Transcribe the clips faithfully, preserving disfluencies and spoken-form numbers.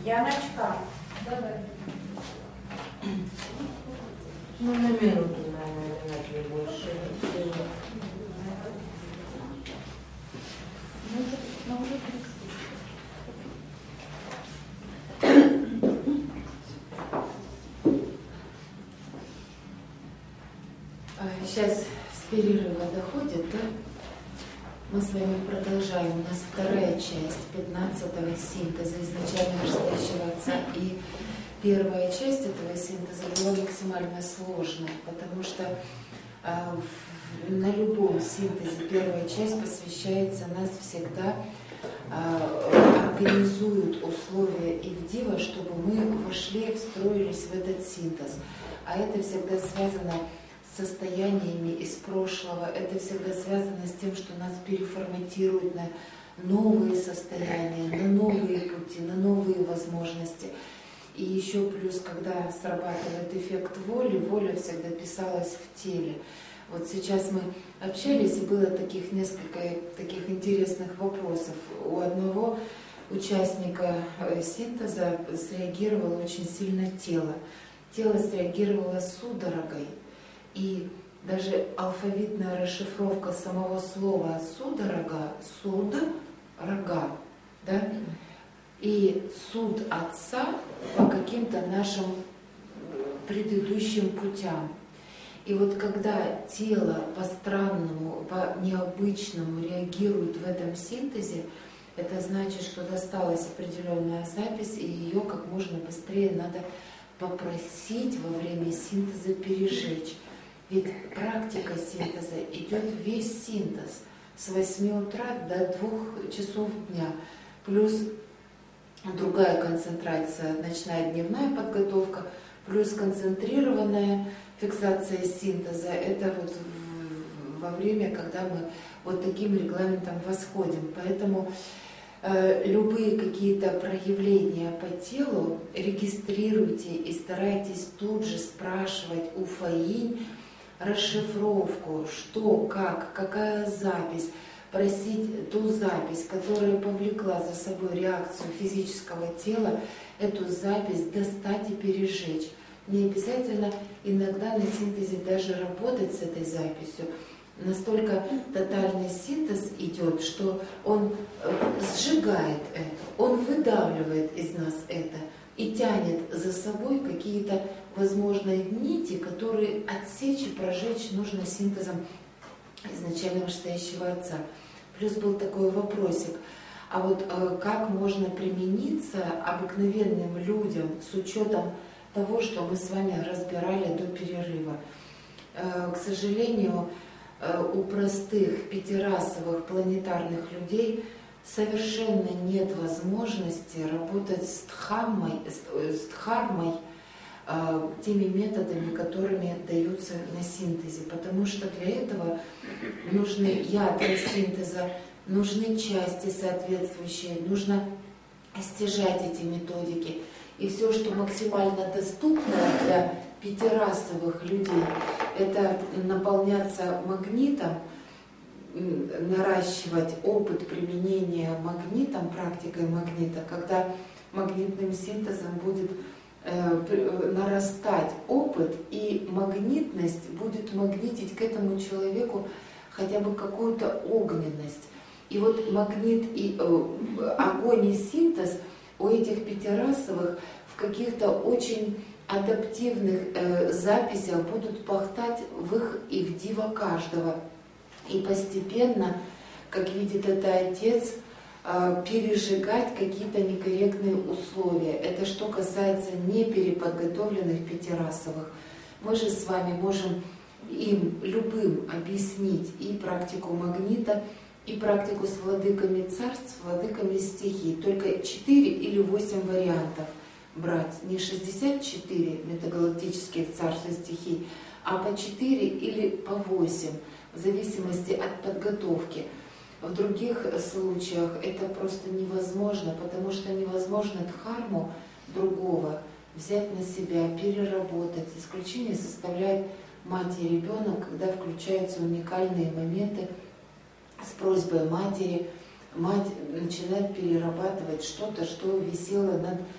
Яночка, Давай. Ну, на минуту, наверное, не больше. Сейчас с перерыва доходит, да? Мы с вами продолжаем. У нас вторая часть пятнадцатого синтеза изначально рождающего отца. И первая часть этого синтеза была максимально сложной, потому что э, в, на любом синтезе первая часть посвящается, нас всегда э, организуют условия Ивдива, чтобы мы вошли, встроились в этот синтез. А это всегда связано с состояниями из прошлого, это всегда связано с тем, что нас переформатируют на новые состояния, на новые пути, на новые возможности. И еще плюс, когда срабатывает эффект воли, воля всегда писалась в теле. Вот сейчас мы общались, и было таких несколько таких интересных вопросов. У одного участника синтеза среагировало очень сильно тело. Тело среагировало судорогой. И даже алфавитная расшифровка самого слова судорога, суд, рога, да? И суд отца по каким-то нашим предыдущим путям. И вот когда тело по-странному, по-необычному реагирует в этом синтезе, это значит, что досталась определенная запись, и ее как можно быстрее надо попросить во время синтеза пережечь. Ведь практика синтеза идет весь синтез с восьми утра до двух часов дня. Плюс другая концентрация, ночная дневная подготовка, плюс концентрированная фиксация синтеза. Это вот во время, когда мы вот таким регламентом восходим. Поэтому э, любые какие-то проявления по телу регистрируйте и старайтесь тут же спрашивать у Фаинь расшифровку, что, как, какая запись, просить ту запись, которая повлекла за собой реакцию физического тела, эту запись достать и пережечь. Не обязательно иногда на синтезе даже работать с этой записью. Настолько тотальный синтез идет, что он сжигает это, он выдавливает из нас это и тянет за собой какие-то возможные нити, которые отсечь и прожечь нужно синтезом изначально вышестоящего отца. Плюс был такой вопросик, а вот э, как можно примениться обыкновенным людям с учетом того, что мы с вами разбирали до перерыва? Э, к сожалению, э, у простых пятирасовых планетарных людей совершенно нет возможности работать с дхаммой, с, с дхармой, э, теми методами, которыми даются на синтезе, потому что для этого нужны ядра синтеза, нужны части соответствующие, нужно стяжать эти методики. И все, что максимально доступно для пятирасовых людей, это наполняться магнитом, наращивать опыт применения магнитом, практикой магнита, когда магнитным синтезом будет э, нарастать опыт, и магнитность будет магнитить к этому человеку хотя бы какую-то огненность. И вот магнит и э, огонь и синтез у этих пятирасовых в каких-то очень адаптивных э, записях будут пахтать в их ивдива каждого. И постепенно, как видит это отец, пережигать какие-то некорректные условия. Это что касается непереподготовленных пятирасовых. Мы же с вами можем им любым объяснить и практику магнита, и практику с владыками царств, владыками стихий. Только четыре или восемь вариантов брать. Не шестьдесят четыре метагалактических царств и стихий, а по четыре или по восемь. В зависимости от подготовки. В других случаях это просто невозможно, потому что невозможно дхарму другого взять на себя, переработать. Исключение составляет мать и ребенок, когда включаются уникальные моменты с просьбой матери. Мать начинает перерабатывать что-то, что висело над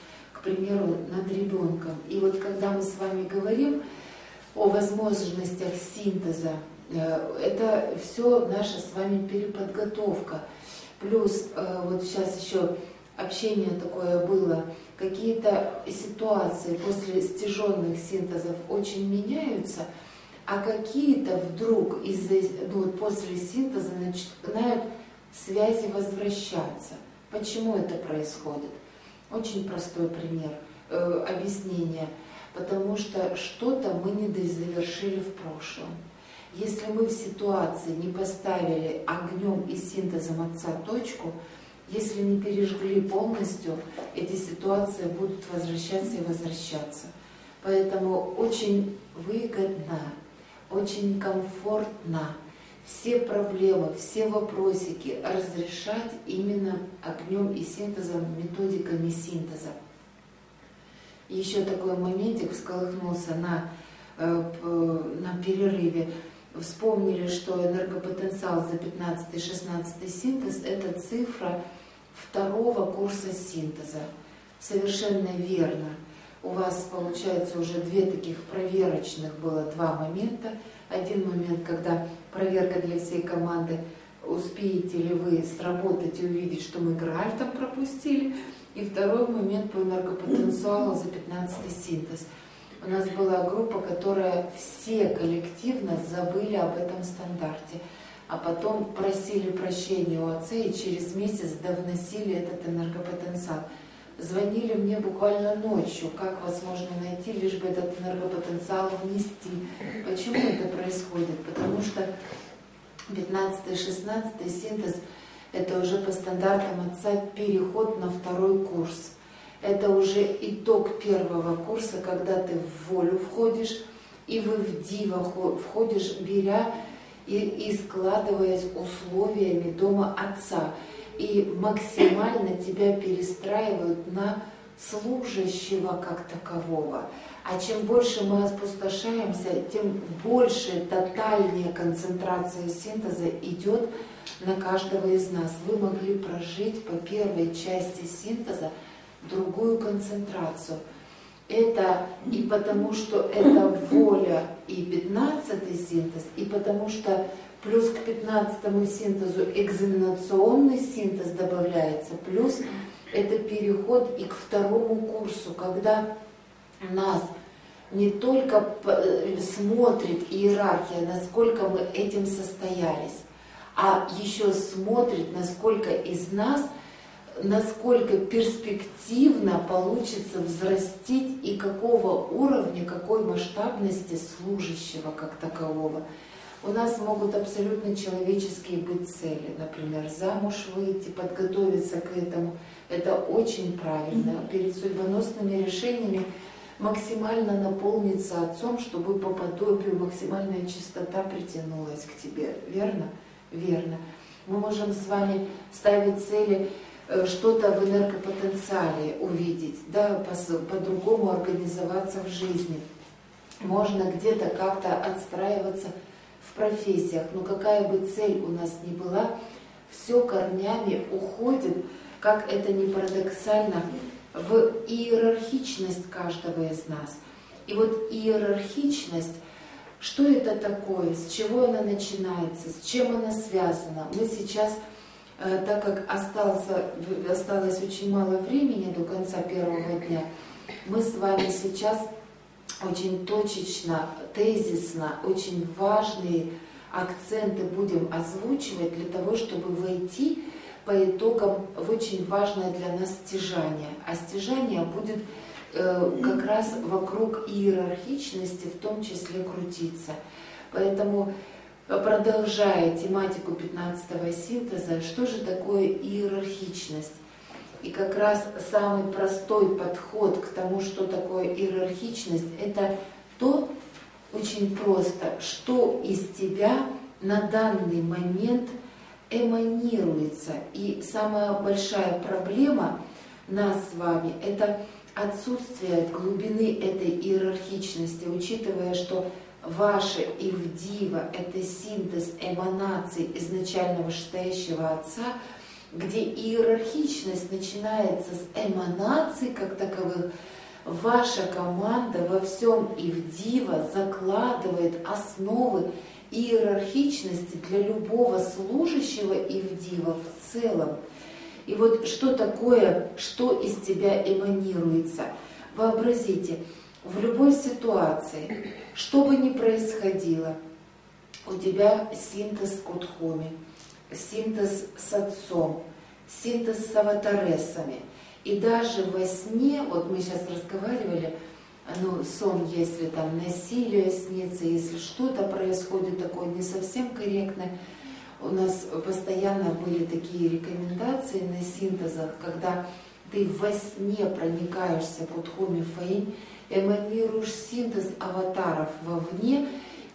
примеру, над ребенком. И вот когда мы с вами говорим о возможностях синтеза, это все наша с вами переподготовка. Плюс вот сейчас еще общение такое было, какие-то ситуации после стяженных синтезов очень меняются, а какие-то вдруг из-за, ну, после синтеза начинают связи возвращаться. Почему это происходит? Очень простой пример, э, объяснение. Потому что что-то мы не дозавершили в прошлом. Если мы в ситуации не поставили огнем и синтезом Отца точку, если не пережгли полностью, эти ситуации будут возвращаться и возвращаться. Поэтому очень выгодно, очень комфортно все проблемы, все вопросики разрешать именно огнем и синтезом, методиками синтеза. И еще такой моментик всколыхнулся на, на перерыве. Вспомнили, что энергопотенциал за пятнадцатый-шестнадцатый синтез – это цифра второго курса синтеза. Совершенно верно. У вас, получается, уже две таких проверочных было два момента. Один момент, когда проверка для всей команды, успеете ли вы сработать и увидеть, что мы Грааль там пропустили. И второй момент по энергопотенциалу за пятнадцатый синтез. У нас была группа, которая все коллективно забыли об этом стандарте, а потом просили прощения у Отца и через месяц довносили этот энергопотенциал. Звонили мне буквально ночью, как вас можно найти, лишь бы этот энергопотенциал внести. Почему это происходит? Потому что пятнадцатый-шестнадцатый синтез – это уже по стандартам Отца переход на второй курс. Это уже итог первого курса, когда ты в волю входишь, и вы в дива входишь, беря и, и складываясь условиями дома Отца. И максимально тебя перестраивают на служащего как такового. А чем больше мы опустошаемся, тем больше, тотальнее концентрация синтеза идет на каждого из нас. Вы могли прожить по первой части синтеза другую концентрацию. Это и потому, что это воля и пятнадцатый синтез, и потому что плюс к пятнадцатому синтезу экзаменационный синтез добавляется, плюс это переход и к второму курсу, когда нас не только смотрит иерархия, насколько мы этим состоялись, а еще смотрит, насколько из нас, насколько перспективно получится взрастить и какого уровня, какой масштабности служащего как такового. У нас могут абсолютно человеческие быть цели, например, замуж выйти, подготовиться к этому. Это очень правильно. Перед судьбоносными решениями максимально наполниться Отцом, чтобы по подобию максимальная чистота притянулась к тебе. Верно? Верно. Мы можем с вами ставить цели, что-то в энергопотенциале увидеть, да, по-другому организоваться в жизни. Можно где-то как-то отстраиваться в профессиях, но какая бы цель у нас ни была, все корнями уходит, как это ни парадоксально, в иерархичность каждого из нас. И вот иерархичность, что это такое, с чего она начинается, с чем она связана? Мы сейчас, так как остался, осталось очень мало времени до конца первого дня, мы с вами сейчас очень точечно, тезисно, очень важные акценты будем озвучивать для того, чтобы войти по итогам в очень важное для нас стяжание. А стяжание будет э, как раз вокруг иерархичности в том числе крутиться. Поэтому, продолжая тематику пятнадцатого синтеза, что же такое иерархичность? И как раз самый простой подход к тому, что такое иерархичность, это то, очень просто, что из тебя на данный момент эманируется. И самая большая проблема нас с вами – это отсутствие глубины этой иерархичности, учитывая, что ваше Ивдива – это синтез эманаций изначально вышестоящего Отца. где иерархичность начинается с эманаций как таковых, ваша команда во всем Ивдива закладывает основы иерархичности для любого служащего Ивдива в целом. И вот что такое, что из тебя эманируется? Вообразите, в любой ситуации, что бы ни происходило, у тебя синтез с Кудхуми, синтез с отцом, синтез с аватаресами. И даже во сне, вот мы сейчас разговаривали, ну, сон, если там насилие снится, если что-то происходит такое не совсем корректное, у нас постоянно были такие рекомендации на синтезах, когда ты во сне проникаешься Кудхуми Фаинь, эманируешь синтез аватаров вовне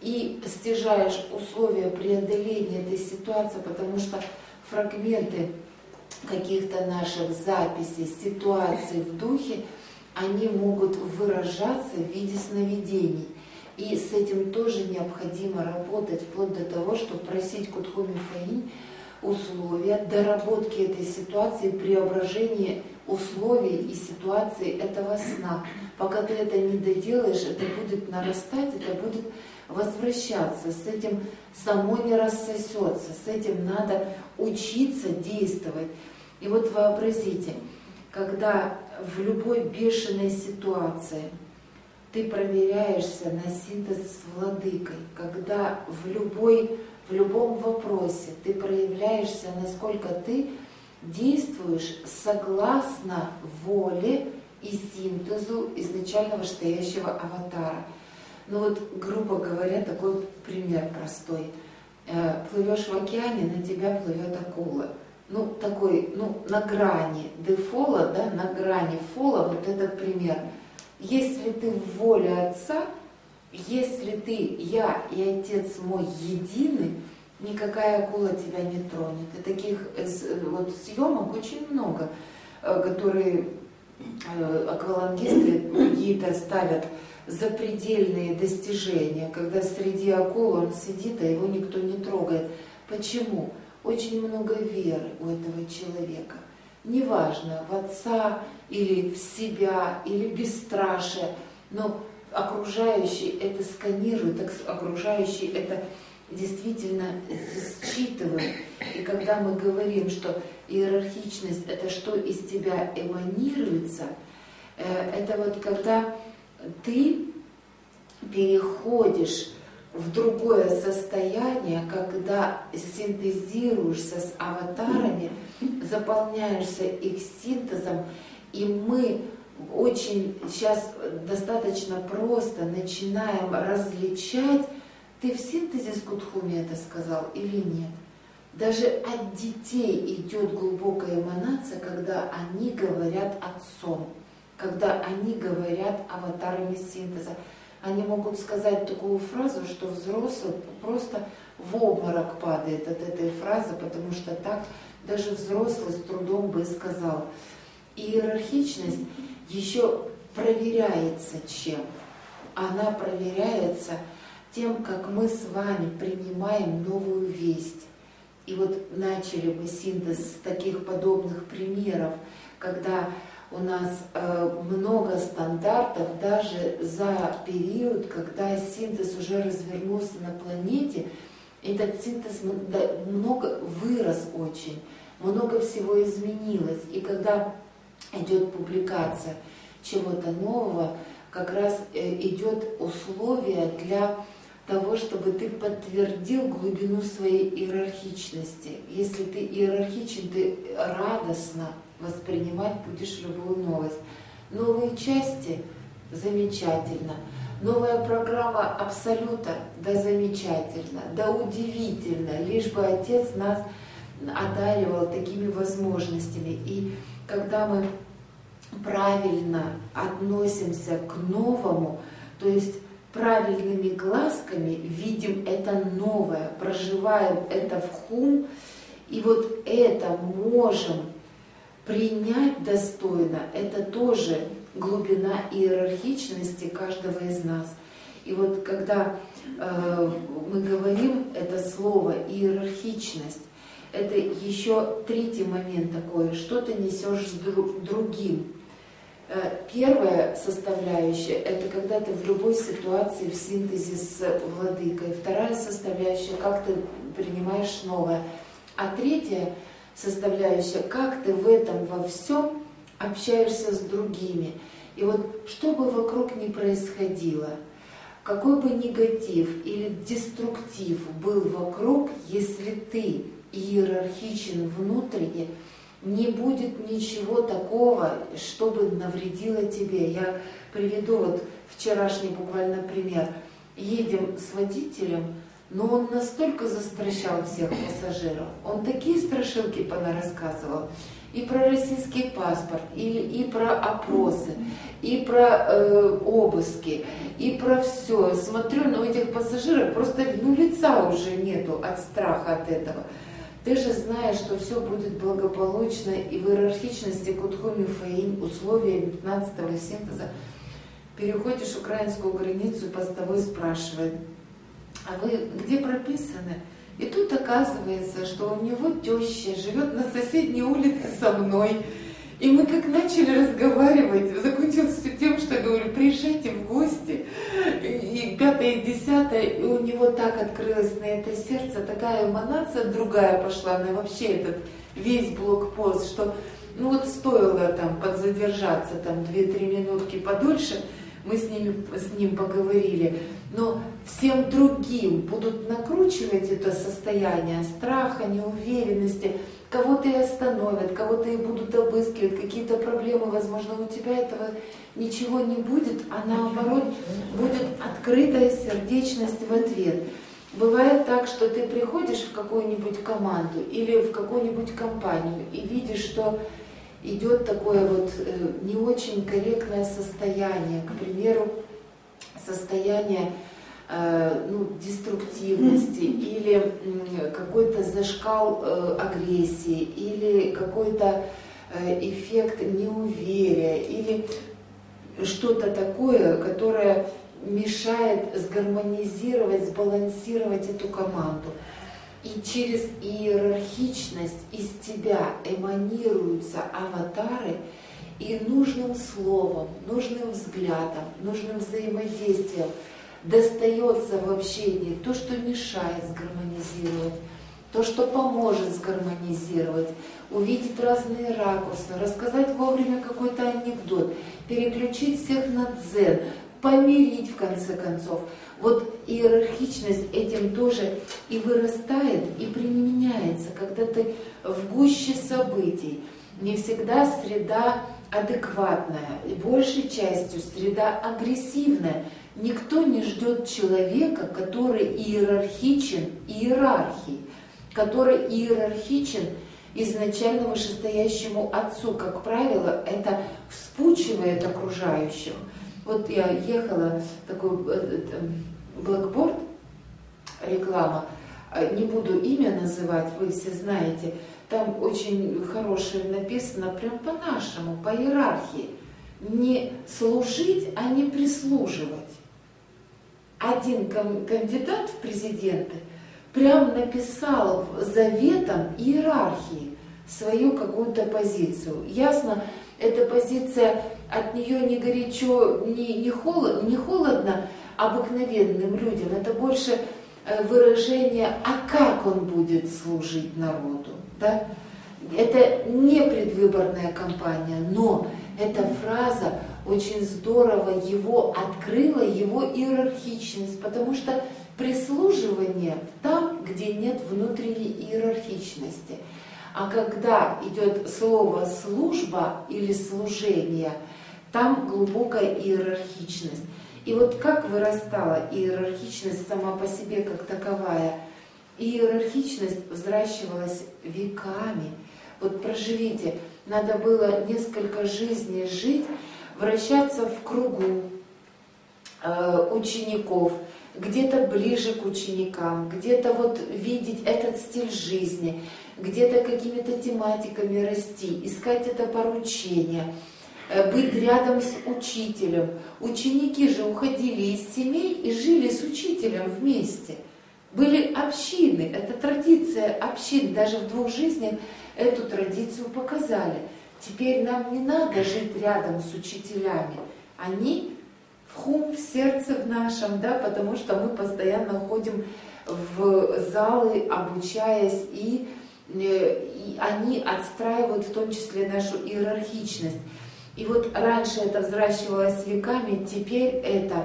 и стяжаешь условия преодоления этой ситуации, потому что фрагменты каких-то наших записей, ситуаций в духе, они могут выражаться в виде сновидений. И с этим тоже необходимо работать, вплоть до того, чтобы просить Кудхуми Фаинь условия доработки этой ситуации, преображения условий и ситуации этого сна. Пока ты это не доделаешь, это будет нарастать, это будет возвращаться. С этим само не рассосется, с этим надо учиться действовать. И вот вообразите, когда в любой бешеной ситуации ты проверяешься на синтез с владыкой, когда в, любой, в любом вопросе ты проявляешься, насколько ты действуешь согласно воле и синтезу изначально вышестоящего аватара. Ну вот, грубо говоря, такой пример простой. Плывешь в океане, на тебя плывет акула. Ну, такой, ну, на грани дефола, да, на грани фола, вот этот пример. Если ты в воле Отца, если ты, я и Отец мой едины, никакая акула тебя не тронет. И таких вот съемок очень много, которые аквалангисты какие-то ставят запредельные достижения, когда среди акул он сидит, а его никто не трогает. Почему? Очень много веры у этого человека. Неважно, в Отца или в себя, или бесстрашие, но окружающий это сканирует, окружающий это действительно считывает. И когда мы говорим, что иерархичность — это что из тебя эманируется, это вот когда ты переходишь в другое состояние, когда синтезируешься с аватарами, заполняешься их синтезом, и мы очень сейчас достаточно просто начинаем различать, ты в синтезе с Кудхуми это сказал или нет. Даже от детей идет глубокая эманация, когда они говорят отцом, когда они говорят аватарами синтеза. Они могут сказать такую фразу, что взрослый просто в обморок падает от этой фразы, потому что так даже взрослый с трудом бы сказал. И иерархичность еще проверяется чем? Она проверяется тем, как мы с вами принимаем новую весть. И вот начали мы синтез с таких подобных примеров, когда у нас э, много стандартов даже за период, когда синтез уже развернулся на планете. Этот синтез много вырос очень, много всего изменилось. И когда идет публикация чего-то нового, как раз идет условие для того, чтобы ты подтвердил глубину своей иерархичности. Если ты иерархичен, ты радостно воспринимать будешь любую новость. Новые части – замечательно. Новая программа Абсолюта – да замечательно, да удивительно, лишь бы Отец нас одаривал такими возможностями. И когда мы правильно относимся к новому, то есть правильными глазками видим это новое, проживаем это в хум, и вот это можем принять достойно, это тоже глубина иерархичности каждого из нас. И вот когда э, мы говорим это слово иерархичность, это еще третий момент такой, что ты несешь с другим. Первая составляющая – это когда ты в любой ситуации в синтезе с владыкой. Вторая составляющая – как ты принимаешь новое. А третья составляющая – как ты в этом во всем общаешься с другими. И вот что бы вокруг ни происходило, какой бы негатив или деструктив был вокруг, если ты иерархичен внутренне, не будет ничего такого, чтобы навредило тебе. Я приведу вот вчерашний буквально пример. Едем с водителем, но он настолько застращал всех пассажиров, он такие страшилки понарассказывал. И про российский паспорт, и, и про опросы, и про э, обыски, и про все. Смотрю, но у этих пассажиров просто ну, лица уже нету от страха от этого. Ты же знаешь, что все будет благополучно, и в иерархичности Кутхуми Фаин, условия пятнадцатого синтеза, переходишь украинскую границу, и постовой спрашивает, а вы где прописаны? И тут оказывается, что у него теща живет на соседней улице со мной. И мы как начали разговаривать, закончилось все тем, что я говорю, приезжайте в гости. И пятое, и десятое, и у него так открылось на это сердце, такая эманация другая пошла на вообще этот весь блокпост, что ну вот стоило там подзадержаться там две-три минутки подольше, мы с, ними, с ним поговорили, но всем другим будут накручивать это состояние страха, неуверенности, кого-то и остановят, кого-то и будут обыскивать, какие-то проблемы, возможно, у тебя этого ничего не будет, а наоборот будет открытая сердечность в ответ. Бывает так, что ты приходишь в какую-нибудь команду или в какую-нибудь компанию и видишь, что идет такое вот э, не очень корректное состояние, к примеру, состояние э, ну, деструктивности или э, какой-то зашкал э, агрессии или какой-то э, эффект неуверия или что-то такое, которое мешает сгармонизировать, сбалансировать эту команду. И через иерархичность из тебя эманируются аватары, и нужным словом, нужным взглядом, нужным взаимодействием достается в общении то, что мешает сгармонизировать, то, что поможет сгармонизировать, увидеть разные ракурсы, рассказать вовремя какой-то анекдот, переключить всех на дзен, помирить в конце концов. Вот иерархичность этим тоже и вырастает, и применяется, когда ты в гуще событий. Не всегда среда адекватная, и большей частью среда агрессивная. Никто не ждет человека, который иерархичен иерархией, который иерархичен изначально вышестоящему отцу. Как правило, это вспучивает окружающих. Вот я ехала, такой блэкборд, реклама, не буду имя называть, вы все знаете, там очень хорошее написано, прям по-нашему, по иерархии. Не служить, а не прислуживать. Один кандидат в президенты прям написал заветом иерархии свою какую-то позицию. Ясно, эта позиция, от нее не горячо, не, не, холод, не холодно обыкновенным людям. Это больше выражение, а как он будет служить народу. Да? Это не предвыборная кампания, но эта фраза очень здорово его открыла, его иерархичность, потому что прислуживание там, где нет внутренней иерархичности. А когда идет слово «служба» или «служение», там глубокая иерархичность. И вот как вырастала иерархичность сама по себе как таковая? Иерархичность взращивалась веками. Вот проживите, надо было несколько жизней жить, вращаться в кругу э, учеников, где-то ближе к ученикам, где-то вот видеть этот стиль жизни, где-то какими-то тематиками расти, искать это поручение, быть рядом с учителем. Ученики же уходили из семей и жили с учителем вместе. Были общины, это традиция общин, даже в двух жизнях эту традицию показали. Теперь нам не надо жить рядом с учителями, они в хум, в сердце в нашем, да, потому что мы постоянно ходим в залы, обучаясь, и, и они отстраивают в том числе нашу иерархичность. И вот раньше это взращивалось веками, теперь это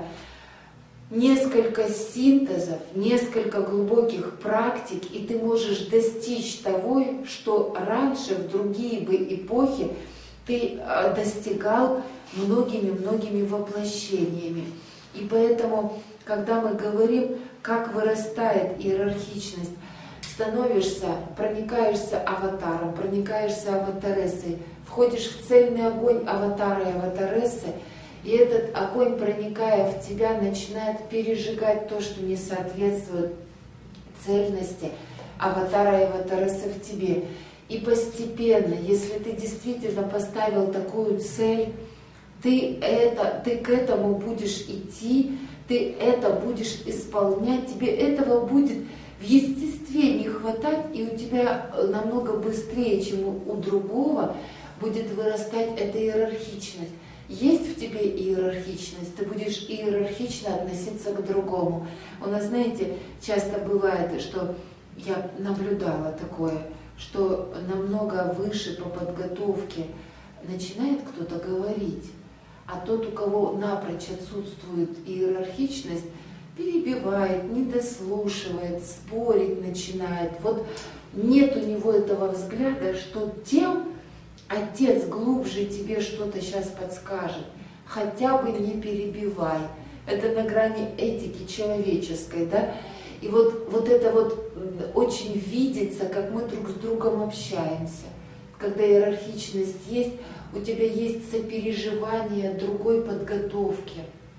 несколько синтезов, несколько глубоких практик, и ты можешь достичь того, что раньше, в другие бы эпохи, ты достигал многими-многими воплощениями. И поэтому, когда мы говорим, как вырастает иерархичность, становишься, проникаешься аватаром, проникаешься аватарессой, входишь в цельный огонь аватара и аватарессы, и этот огонь, проникая в тебя, начинает пережигать то, что не соответствует цельности аватара и аватарессы в тебе. И постепенно, если ты действительно поставил такую цель, ты, это, ты к этому будешь идти, ты это будешь исполнять, тебе этого будет в естестве не хватать, и у тебя намного быстрее, чем у другого, будет вырастать эта иерархичность. Есть в тебе иерархичность, ты будешь иерархично относиться к другому. У нас, знаете, часто бывает, что я наблюдала такое, что намного выше по подготовке начинает кто-то говорить, а тот, у кого напрочь отсутствует иерархичность, перебивает, недослушивает, спорить начинает. Вот нет у него этого взгляда, что тем Отец глубже тебе что-то сейчас подскажет. Хотя бы не перебивай. Это на грани этики человеческой, да? И вот, вот это вот очень видится, как мы друг с другом общаемся. Когда иерархичность есть, у тебя есть сопереживание другой подготовки,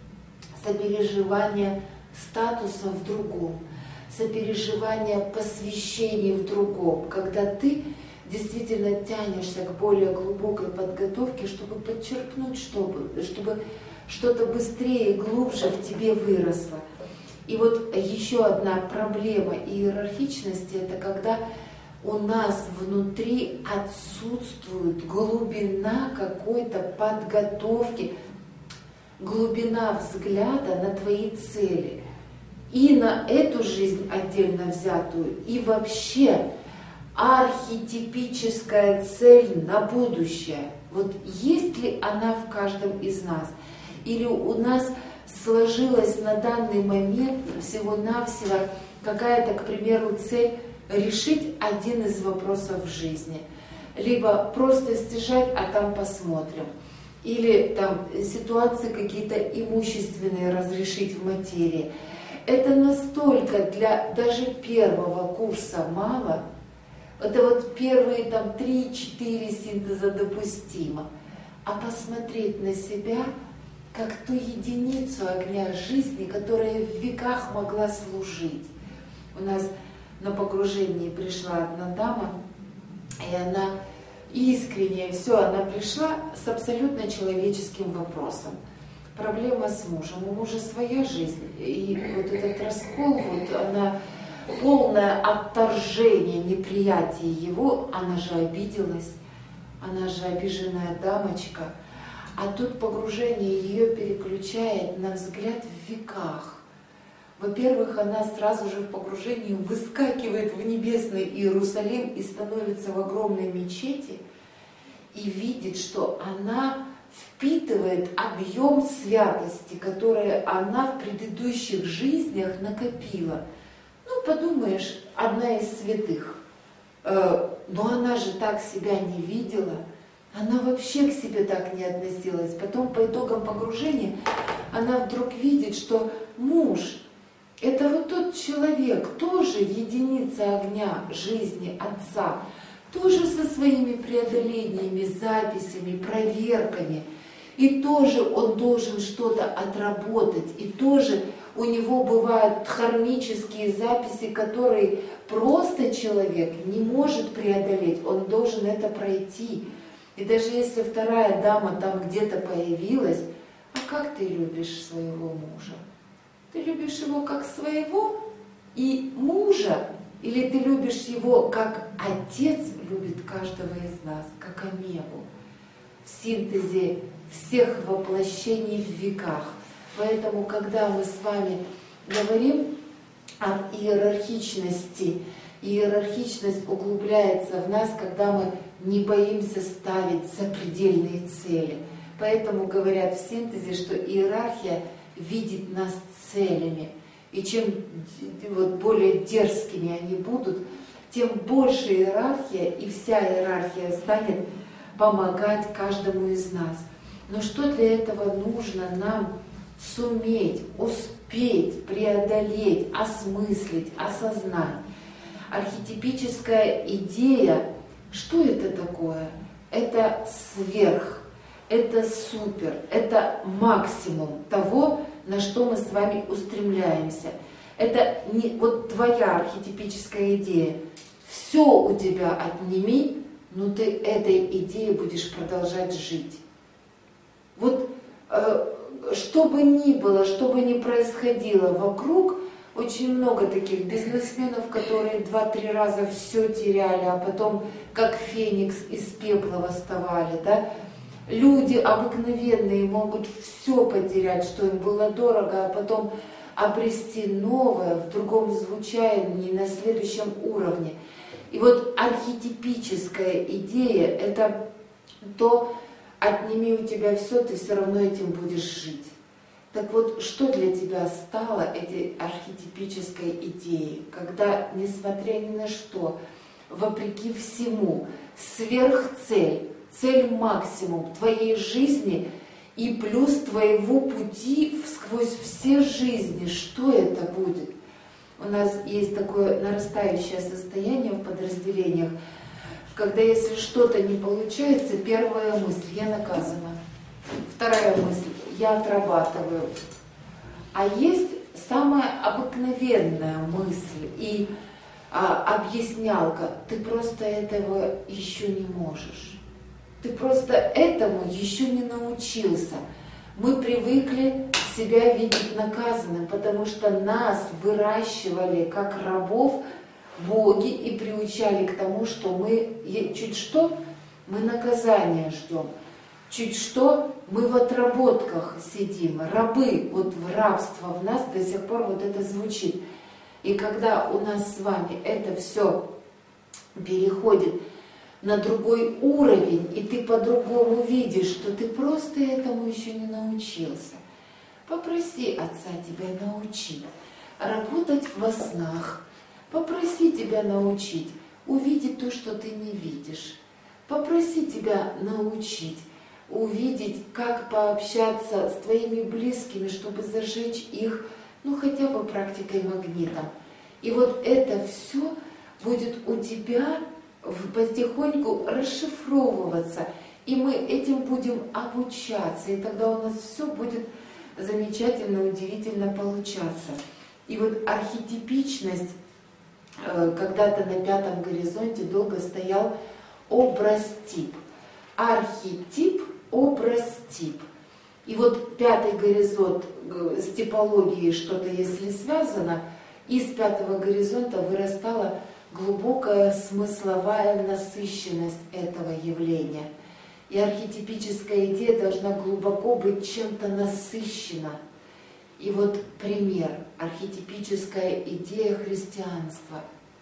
сопереживание статуса в другом, сопереживание посвящения в другом, когда ты действительно тянешься к более глубокой подготовке, чтобы подчеркнуть, чтобы, чтобы что-то быстрее и глубже в тебе выросло. И вот еще одна проблема иерархичности, это когда у нас внутри отсутствует глубина какой-то подготовки, глубина взгляда на твои цели. И на эту жизнь отдельно взятую, и вообще архетипическая цель на будущее. Вот есть ли она в каждом из нас? Или у нас сложилась на данный момент всего-навсего какая-то, к примеру, цель решить один из вопросов в жизни. Либо просто стяжать, а там посмотрим. Или там ситуации какие-то имущественные разрешить в материи. Это настолько для даже первого курса мало. Это вот первые там три-четыре синтеза допустимо. А посмотреть на себя как ту единицу огня жизни, которая в веках могла служить. У нас на погружении пришла одна дама, и она искренне, все, она пришла с абсолютно человеческим вопросом. Проблема с мужем, у мужа своя жизнь, и вот этот раскол, вот она, полное отторжение, неприятие его, она же обиделась, она же обиженная дамочка, а тут погружение ее переключает на взгляд в веках. Во-первых, она сразу же в погружении выскакивает в небесный Иерусалим и становится в огромной мечети и видит, что она впитывает объем святости, который она в предыдущих жизнях накопила. Ну, подумаешь, одна из святых. Но она же так себя не видела, она вообще к себе так не относилась. Потом по итогам погружения она вдруг видит, что муж — это вот тот человек, тоже единица огня жизни отца, тоже со своими преодолениями, записями, проверками. И тоже он должен что-то отработать, и тоже у него бывают дхармические записи, которые просто человек не может преодолеть, он должен это пройти. И даже если вторая дама там где-то появилась, а как ты любишь своего мужа? Ты любишь его как своего и мужа, или ты любишь его, как Отец любит каждого из нас, как Омегу, в синтезе всех воплощений в веках. Поэтому, когда мы с вами говорим об иерархичности, иерархичность углубляется в нас, когда мы не боимся ставить запредельные цели. Поэтому говорят в синтезе, что иерархия видит нас целями. И чем вот более дерзкими они будут, тем больше иерархия, и вся иерархия станет помогать каждому из нас. Но что для этого нужно нам суметь, успеть, преодолеть, осмыслить, осознать? Архетипическая идея, что это такое? Это сверх, это супер, это максимум того, на что мы с вами устремляемся. Это не вот твоя архетипическая идея. Все у тебя отними, но ты этой идеей будешь продолжать жить. Вот э, что бы ни было, что бы ни происходило вокруг, очень много таких бизнесменов, которые два-три раза все теряли, а потом как феникс из пепла восставали, да? Люди обыкновенные могут все потерять, что им было дорого, а потом обрести новое в другом звучании, на следующем уровне. И вот архетипическая идея – это то, отними у тебя все, ты все равно этим будешь жить. Так вот, что для тебя стало этой архетипической идеей, когда, несмотря ни на что, вопреки всему, сверхцель, цель максимум твоей жизни и плюс твоего пути сквозь все жизни, что это будет? У нас есть такое нарастающее состояние в подразделениях, когда если что-то не получается, первая мысль – я наказана. Вторая мысль – я отрабатываю. А есть самая обыкновенная мысль и а, объяснялка – ты просто этого еще не можешь. Ты просто этому еще не научился. Мы привыкли себя видеть наказанным, потому что нас выращивали как рабов боги и приучали к тому, что мы чуть что, мы наказания ждем. Чуть что, мы в отработках сидим. Рабы, вот в рабство в нас до сих пор вот это звучит. И когда у нас с вами это все переходит на другой уровень, и ты по-другому видишь, что ты просто этому еще не научился. Попроси Отца тебя научить работать во снах. Попроси тебя научить увидеть то, что ты не видишь. Попроси тебя научить увидеть, как пообщаться с твоими близкими, чтобы зажечь их, ну хотя бы практикой магнитом. И вот это все будет у тебя потихоньку расшифровываться, и мы этим будем обучаться, и тогда у нас все будет замечательно, удивительно получаться. И вот архетипичность, когда-то на пятом горизонте долго стоял образ-тип. Архетип, образ-тип. И вот пятый горизонт с типологией что-то если связано, из пятого горизонта вырастала глубокая смысловая насыщенность этого явления. И архетипическая идея должна глубоко быть чем-то насыщена. И вот пример. Архетипическая идея христианства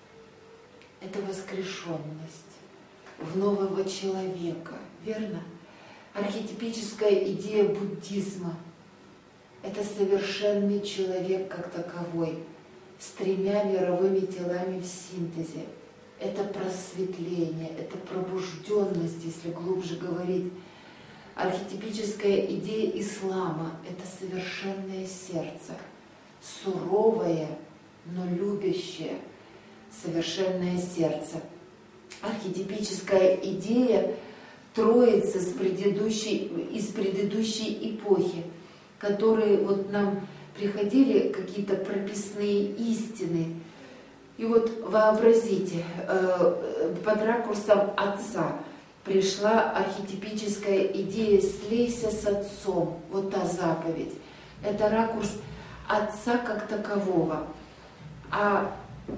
– это воскрешенность в нового человека, верно? Архетипическая идея буддизма – это совершенный человек как таковой, с тремя мировыми телами в синтезе. Это просветление, это пробужденность, если глубже говорить. Архетипическая идея ислама – это совершенное сердце, суровое, но любящее, совершенное сердце. Архетипическая идея Троицы с предыдущей, из предыдущей эпохи, которые вот нам приходили какие-то прописные истины. И вот вообразите, под ракурсом Отца пришла архетипическая идея «слейся с Отцом», вот та заповедь. Это ракурс Отца как такового. а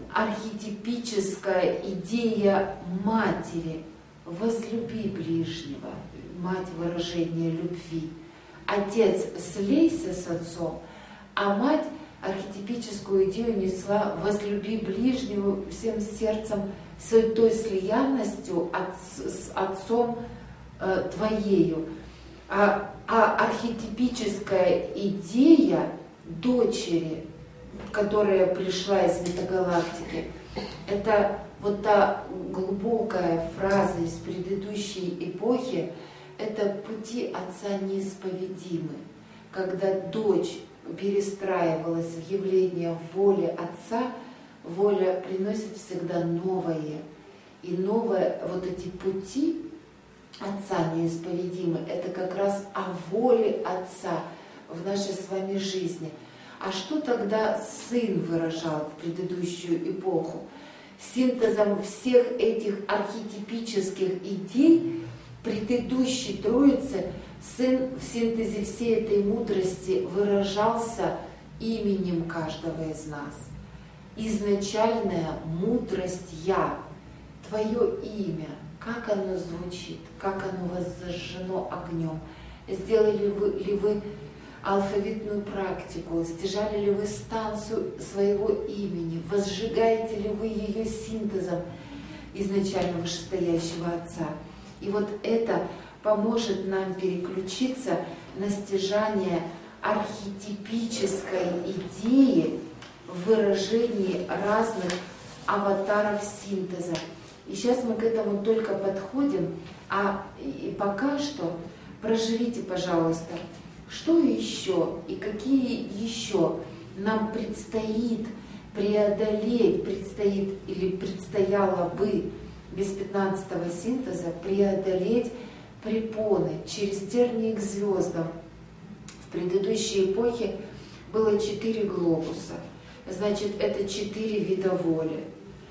архетипическая идея матери. Возлюби ближнего, мать выражение любви. Отец слейся с отцом, а мать архетипическую идею несла возлюби ближнего всем сердцем, с той слиянностью от, с отцом э, твоею. А, а архетипическая идея дочери, которая пришла из метагалактики, это вот та глубокая фраза из предыдущей эпохи, это пути отца неисповедимы, когда дочь перестраивалась в явление воли отца, воля приносит всегда новое. И новое, вот эти пути отца неисповедимы, это как раз о воле отца в нашей с вами жизни. А что тогда сын выражал в предыдущую эпоху? Синтезом всех этих архетипических идей предыдущей Троицы сын в синтезе всей этой мудрости выражался именем каждого из нас. Изначальная мудрость «Я», твое имя, как оно звучит, как оно воззажжено огнем. Сделали вы, ли вы алфавитную практику, стяжали ли вы станцию своего имени, возжигаете ли вы ее синтезом изначально вышестоящего Отца. И вот это поможет нам переключиться на стяжание архетипической идеи в выражении разных аватаров синтеза. И сейчас мы к этому только подходим, а и пока что проживите, пожалуйста, что еще и какие еще нам предстоит преодолеть, предстоит или предстояло бы без пятнадцатого синтеза преодолеть препоны через тернии к звездам. В предыдущей эпохе было четыре глобуса, значит, это четыре вида воли.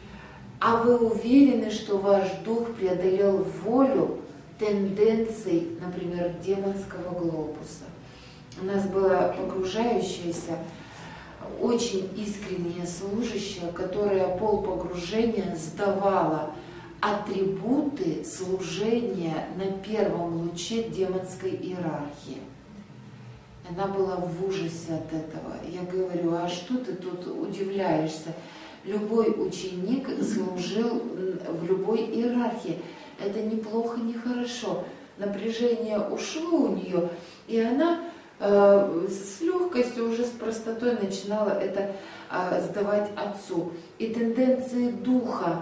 А вы уверены, что ваш дух преодолел волю тенденций, например, демонского глобуса? У нас была погружающаяся, очень искренняя служащая, которая пол погружения сдавала атрибуты служения на первом луче демонской иерархии. Она была в ужасе от этого. Я говорю, а что ты тут удивляешься? Любой ученик служил в любой иерархии. Это неплохо, не хорошо. Напряжение ушло у нее, и она э, с легкостью, уже с простотой начинала это э, сдавать отцу. И тенденции духа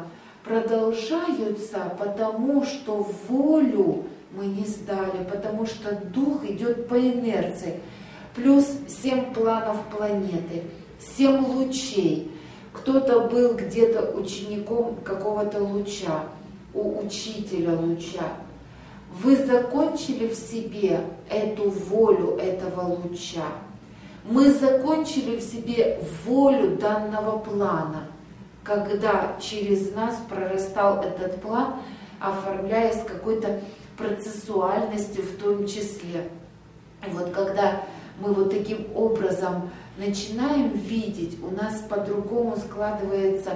продолжаются, потому что волю мы не сдали, потому что дух идет по инерции. Плюс семь планов планеты, семь лучей. Кто-то был где-то учеником какого-то луча, у учителя луча. Вы закончили в себе эту волю этого луча. Мы закончили в себе волю данного плана, когда через нас прорастал этот план, оформляясь какой-то процессуальностью в том числе. И вот когда мы вот таким образом начинаем видеть, у нас по-другому складываются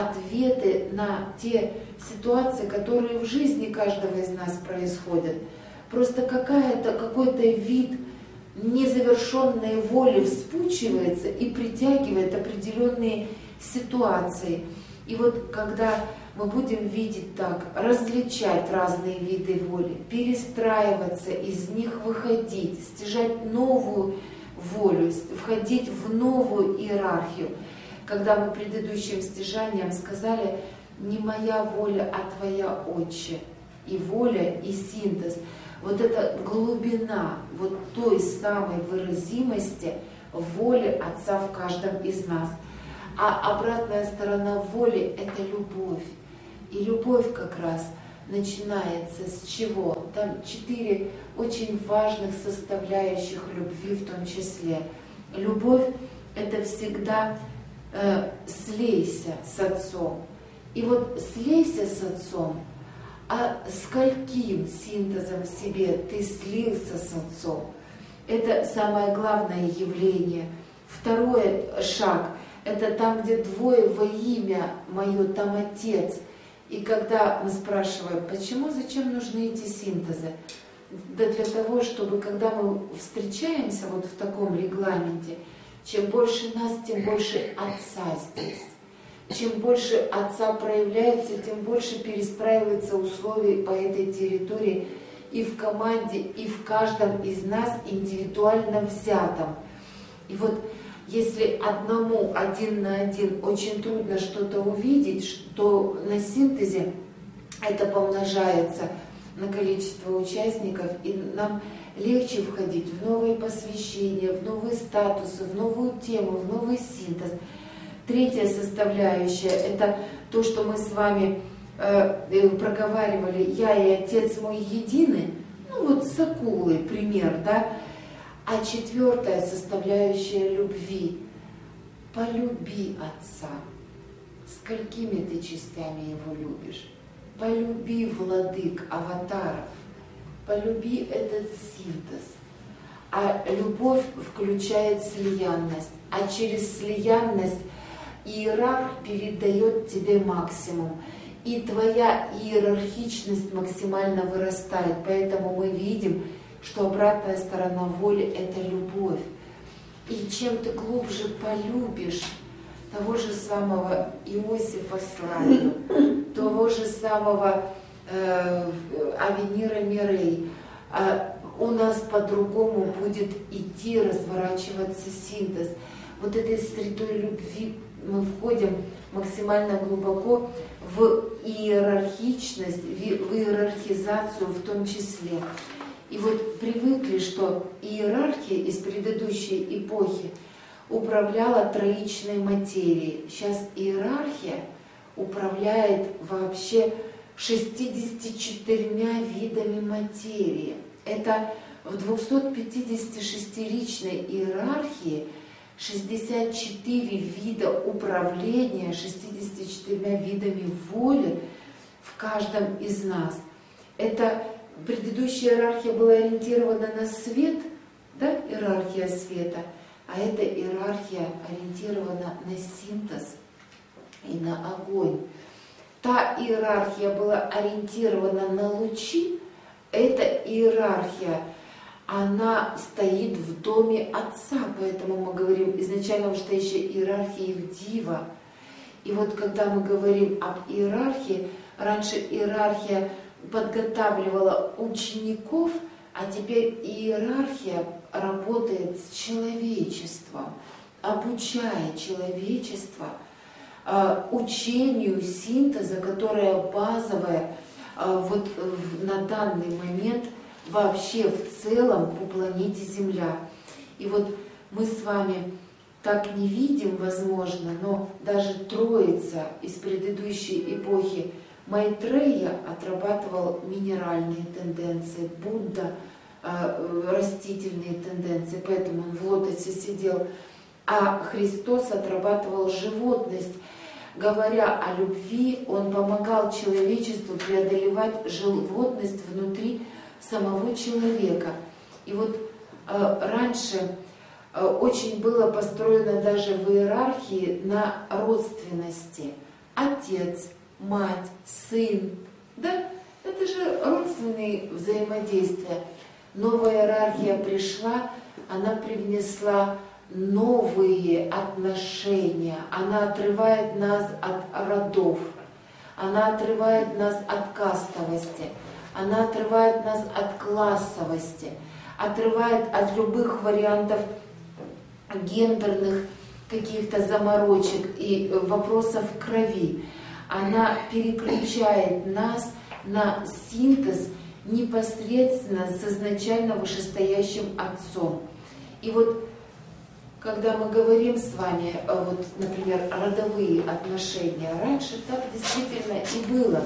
ответы на те ситуации, которые в жизни каждого из нас происходят. Просто какая-то, какой-то вид незавершенной воли вспучивается и притягивает определенные ситуации. И вот когда мы будем видеть так, различать разные виды воли, перестраиваться, из них выходить, стяжать новую волю, входить в новую иерархию. Когда мы предыдущим стяжанием сказали «не моя воля, а твоя, Отче», и воля, и синтез, вот эта глубина вот той самой выразимости воли Отца в каждом из нас. А обратная сторона воли – это любовь. И любовь как раз начинается с чего? Там четыре очень важных составляющих любви в том числе. Любовь – это всегда э, слейся с Отцом. И вот слейся с Отцом, а скольким синтезом в себе ты слился с Отцом? Это самое главное явление. Второй шаг – Это там, где двое во имя мое, там Отец. И когда мы спрашиваем, почему, зачем нужны эти синтезы? Да для того, чтобы, когда мы встречаемся вот в таком регламенте, чем больше нас, тем больше Отца здесь. Чем больше Отца проявляется, тем больше перестраивается условия по этой территории и в команде, и в каждом из нас индивидуально взятом. И вот если одному, один на один, очень трудно что-то увидеть, что на синтезе это помножается на количество участников, и нам легче входить в новые посвящения, в новые статусы, в новую тему, в новый синтез. Третья составляющая – это то, что мы с вами э, проговаривали «Я и Отец мой едины», ну вот с акулой пример, да? А четвертая составляющая любви – полюби Отца. Сколькими ты частями Его любишь? Полюби владык, аватаров. Полюби этот синтез. А любовь включает слиянность. А через слиянность иерарх передает тебе максимум. И твоя иерархичность максимально вырастает. Поэтому мы видим, что обратная сторона воли – это любовь. И чем ты глубже полюбишь того же самого Иосифа Славию, того же самого э, Авенира Мирей, э, у нас по-другому будет идти, разворачиваться синтез. Вот этой святой любви мы входим максимально глубоко в иерархичность, в иерархизацию в том числе. И вот привыкли, что иерархия из предыдущей эпохи управляла троичной материей. Сейчас иерархия управляет вообще шестьюдесятью четырьмя видами материи. Это в двухсотпятидесятишестиличной иерархии шестьдесят четыре вида управления шестьюдесятью четырьмя видами воли в каждом из нас. Это предыдущая иерархия была ориентирована на свет, да, иерархия света, а эта иерархия ориентирована на синтез и на огонь. Та иерархия была ориентирована на лучи, эта иерархия, она стоит в доме Отца, поэтому мы говорим изначально вышестоящая иерархия Ивдива. И вот когда мы говорим об иерархии, раньше иерархия подготавливала учеников, а теперь иерархия работает с человечеством, обучая человечество э, учению синтеза, которое базовое э, вот э, на данный момент вообще в целом по планете Земля. И вот мы с вами так не видим, возможно, но даже Троица из предыдущей эпохи Майтрея отрабатывал минеральные тенденции, Будда э, растительные тенденции, поэтому он в лотосе сидел, а Христос отрабатывал животность. Говоря о любви, он помогал человечеству преодолевать животность внутри самого человека. И вот э, раньше э, очень было построено даже в иерархии на родственности. Отец, мать, сын, да, это же родственные взаимодействия. Новая иерархия пришла, она привнесла новые отношения, она отрывает нас от родов, она отрывает нас от кастовости, она отрывает нас от классовости, отрывает от любых вариантов гендерных каких-то заморочек и вопросов крови. Она переключает нас на синтез непосредственно с изначально вышестоящим Отцом. И вот когда мы говорим с вами, вот, например, родовые отношения, раньше так действительно и было.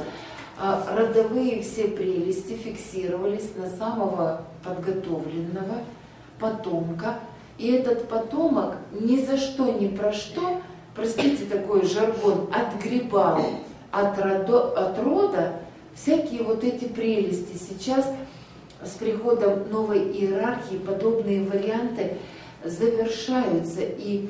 Родовые все прелести фиксировались на самого подготовленного потомка. И этот потомок ни за что, ни про что, простите такой жаргон, отгребал от, родо, от рода всякие вот эти прелести. Сейчас с приходом новой иерархии подобные варианты завершаются. И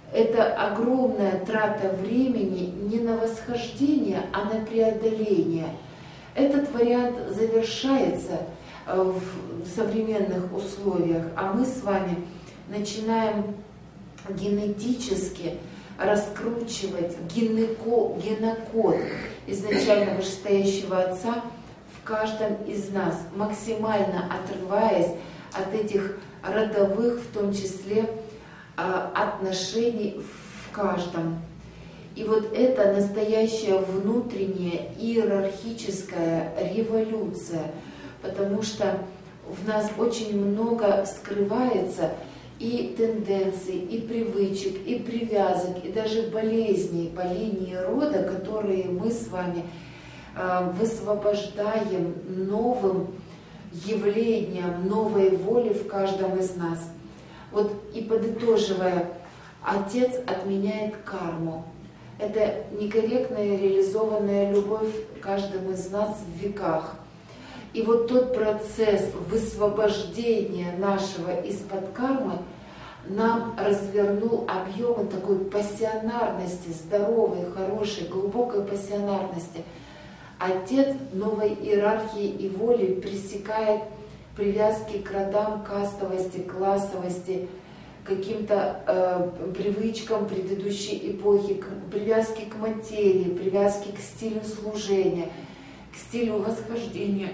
это огромная трата времени не на восхождение, а на преодоление. Этот вариант завершается в современных условиях, а мы с вами начинаем генетически раскручивать генокод изначально вышестоящего Отца в каждом из нас, максимально отрываясь от этих родовых, в том числе, отношений в каждом. И вот это настоящая внутренняя иерархическая революция, потому что в нас очень много скрывается и тенденций, и привычек, и привязок, и даже болезней по линии рода, которые мы с вами высвобождаем новым явлением, новой воли в каждом из нас. Вот и подытоживая, Отец отменяет карму. Это некорректная реализованная любовь каждым из нас в веках. И вот тот процесс высвобождения нашего из-под кармы нам развернул объемы такой пассионарности, здоровой, хорошей, глубокой пассионарности. Отец новой иерархии и воли пресекает привязки к родам, кастовости, классовости, каким-то э, привычкам предыдущей эпохи, к, привязки к материи, привязки к стилю служения, к стилю восхождения,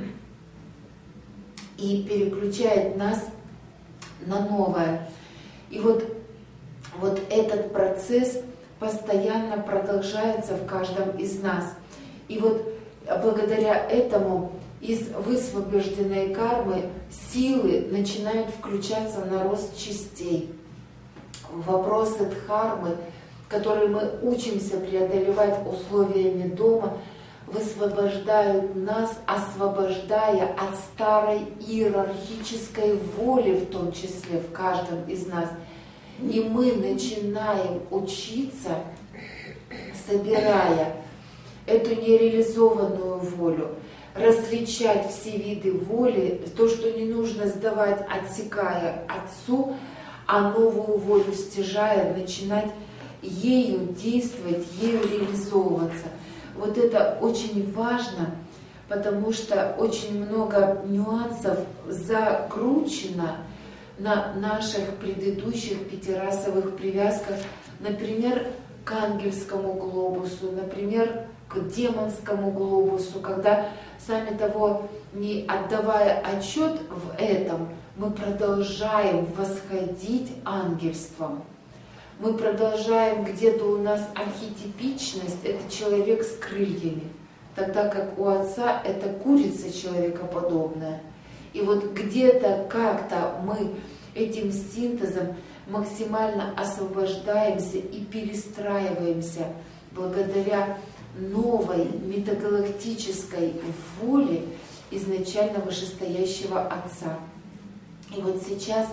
и переключает нас на новое. И вот, вот этот процесс постоянно продолжается в каждом из нас. И вот благодаря этому из высвобожденной кармы силы начинают включаться на рост частей. Вопросы дхармы, которые мы учимся преодолевать условиями дома, высвобождают нас, освобождая от старой иерархической воли, в том числе в каждом из нас. И мы начинаем учиться, собирая эту нереализованную волю, различать все виды воли, то, что не нужно сдавать, отсекая Отцу, а новую волю стяжая, начинать ею действовать, ею реализовываться. Вот это очень важно, потому что очень много нюансов закручено на наших предыдущих пятирасовых привязках, например, к ангельскому глобусу, например, к демонскому глобусу, когда, сами того не отдавая отчет в этом, мы продолжаем восходить ангельством. Мы продолжаем, где-то у нас архетипичность, это человек с крыльями, тогда как у Отца это курица человекоподобная. И вот где-то как-то мы этим синтезом максимально освобождаемся и перестраиваемся благодаря новой метагалактической воле изначально вышестоящего Отца. И вот сейчас,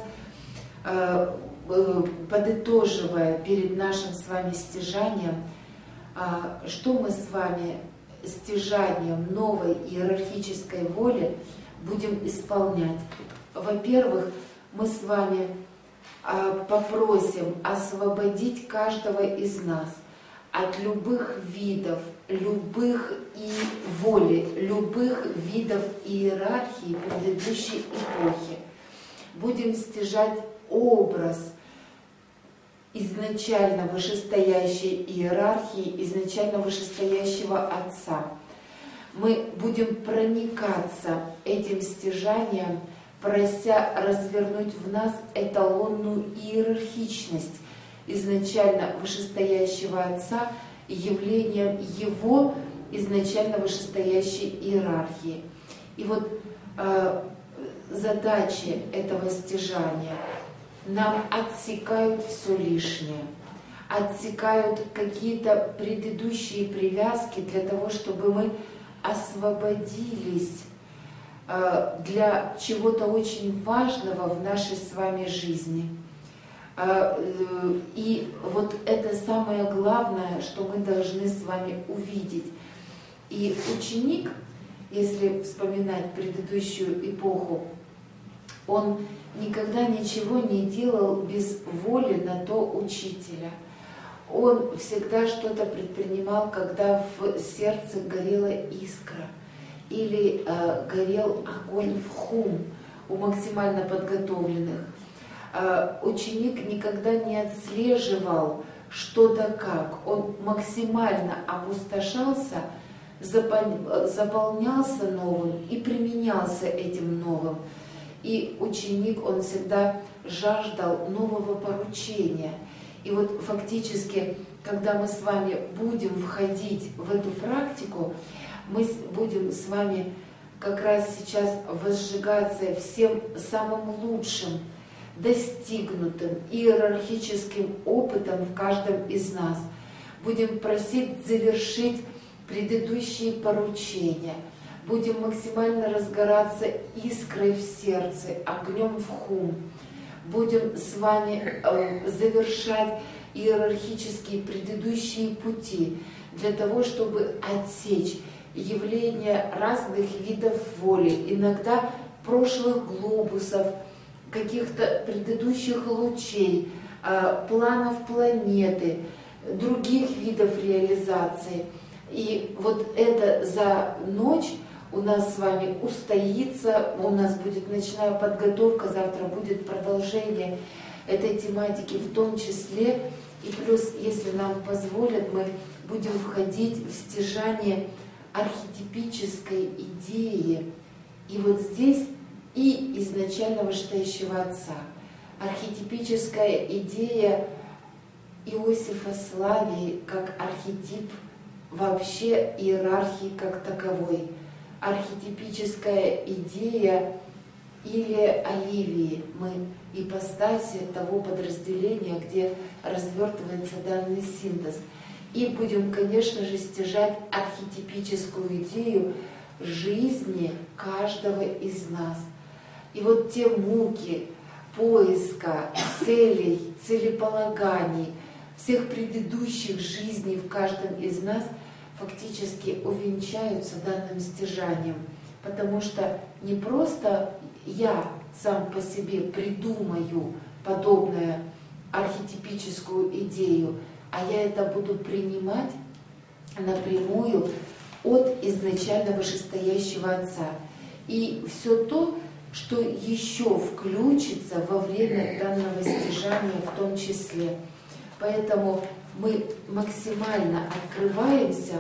подытоживая перед нашим с вами стяжанием, что мы с вами стяжанием новой иерархической воли будем исполнять. Во-первых, мы с вами попросим освободить каждого из нас от любых видов, любых и воли, любых видов иерархии предыдущей эпохи. Будем стяжать образ изначально вышестоящей иерархии, изначально вышестоящего Отца. Мы будем проникаться этим стяжанием, прося развернуть в нас эталонную иерархичность изначально вышестоящего Отца и явлением Его изначально вышестоящей иерархии. И вот э, задачи этого стяжания нам отсекают все лишнее, отсекают какие-то предыдущие привязки для того, чтобы мы освободились э, для чего-то очень важного в нашей с вами жизни. Э, э, и вот это самое главное, что мы должны с вами увидеть. И ученик, если вспоминать предыдущую эпоху, он никогда ничего не делал без воли на то учителя. Он всегда что-то предпринимал, когда в сердце горела искра или э, горел огонь в хум у максимально подготовленных. Э, ученик никогда не отслеживал что-то как. Он максимально опустошался, заполнялся новым и применялся этим новым. И ученик, он всегда жаждал нового поручения. И вот фактически, когда мы с вами будем входить в эту практику, мы будем с вами как раз сейчас возжигаться всем самым лучшим, достигнутым иерархическим опытом в каждом из нас. Будем просить завершить предыдущие поручения. Будем максимально разгораться искрой в сердце, огнем в хум. Будем с вами э, завершать иерархические предыдущие пути для того, чтобы отсечь явления разных видов воли, иногда прошлых глобусов, каких-то предыдущих лучей, э, планов планеты, других видов реализации. И вот это за ночь у нас с вами устоится, у нас будет ночная подготовка, завтра будет продолжение этой тематики в том числе. И плюс, если нам позволят, мы будем входить в стяжание архетипической идеи. И вот здесь и изначально вышестоящего Отца. Архетипическая идея Иосифа Славии как архетип вообще иерархии как таковой. Архетипическая идея или Оливии, мы ипостаси того подразделения, где развертывается данный синтез. И будем, конечно же, стяжать архетипическую идею жизни каждого из нас. И вот те муки поиска целей, целеполаганий, всех предыдущих жизней в каждом из нас фактически увенчаются данным стяжанием. Потому что не просто я сам по себе придумаю подобную архетипическую идею, а я это буду принимать напрямую от изначально вышестоящего Отца. И все то, что еще включится во время данного стяжания в том числе. Поэтому мы максимально открываемся,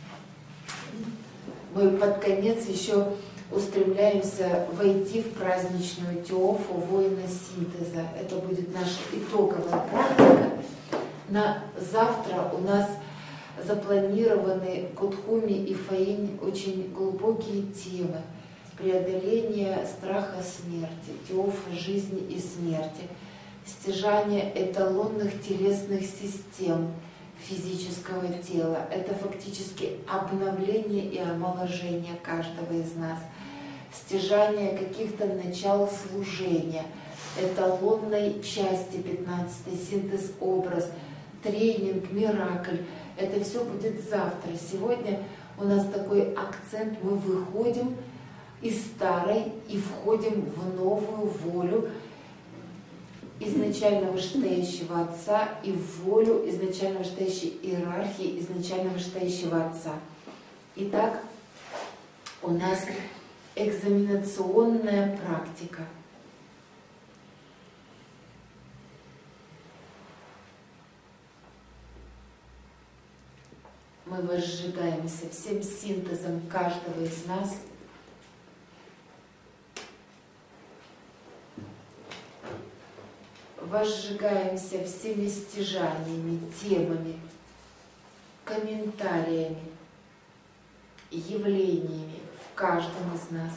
мы под конец еще устремляемся войти в праздничную теофу воина синтеза. Это будет наша итоговая практика. На завтра у нас запланированы Кутхуми и Фаинь очень глубокие темы. Преодоление страха смерти, теофа жизни и смерти, стяжание эталонных телесных систем физического тела. Это фактически обновление и омоложение каждого из нас. Стяжание каких-то начал служения, эталонной части пятнадцатой, синтез-образ, тренинг, миракль. Это все будет завтра. Сегодня у нас такой акцент, мы выходим из старой и входим в новую волю изначально вышестоящего Отца и в волю изначально вышестоящей иерархии изначально вышестоящего Отца. Итак, у нас экзаменационная практика. Мы возжигаемся всем синтезом каждого из нас. Возжигаемся всеми стяжаниями, темами, комментариями, явлениями в каждом из нас.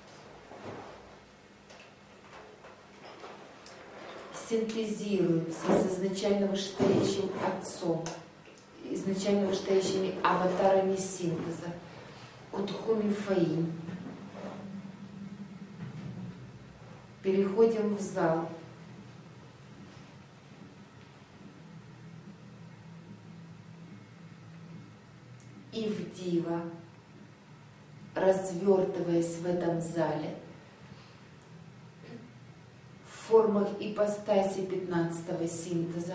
Синтезируемся с изначально вышестоящим Отцом, изначально вышестоящими аватарами синтеза, Кутхуми Фаинь. Переходим в зал. И в дива, развертываясь в этом зале, формах ипостаси пятнадцатого синтеза.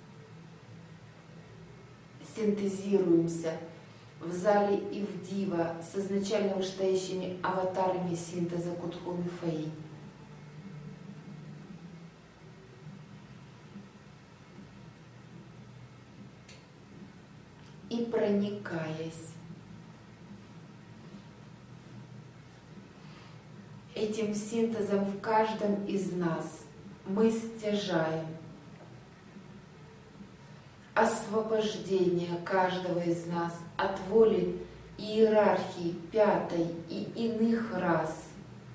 Синтезируемся в зале Ивдива с изначально вышестоящими аватарами синтеза Кутхун и Фаинь. И проникаясь этим синтезом в каждом из нас, мы стяжаем освобождение каждого из нас от воли иерархии пятой и иных рас.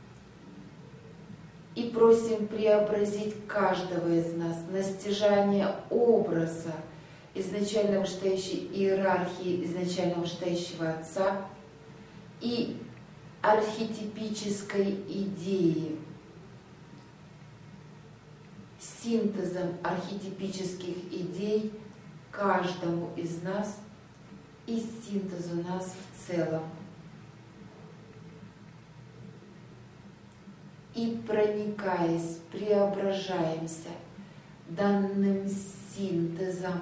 И просим преобразить каждого из нас на стяжание образа изначально вышестоящей иерархии, изначально вышестоящего Отца и архетипической идеи, синтезом архетипических идей каждому из нас и синтезу нас в целом. И проникаясь, преображаемся данным синтезом.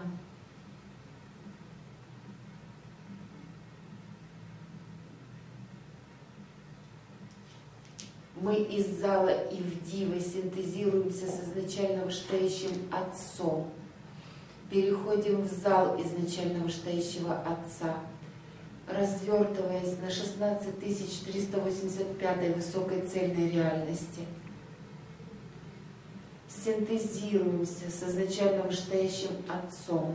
Мы из зала Ивдивы синтезируемся с изначально вышестоящим Отцом, переходим в зал изначально вышестоящего Отца, развертываясь на шестнадцать тысяч триста восемьдесят пятой высокой цельной реальности. Синтезируемся с изначально вышестоящим Отцом.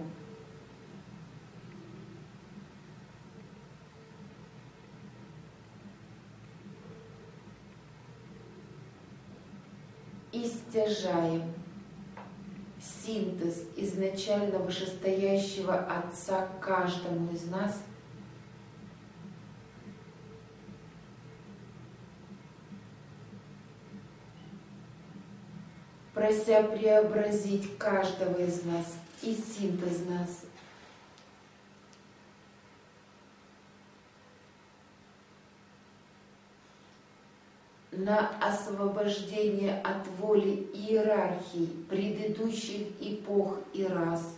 И стяжаем синтез изначально вышестоящего Отца каждому из нас, прося преобразить каждого из нас и синтез нас на освобождение от воли иерархий предыдущих эпох и рас,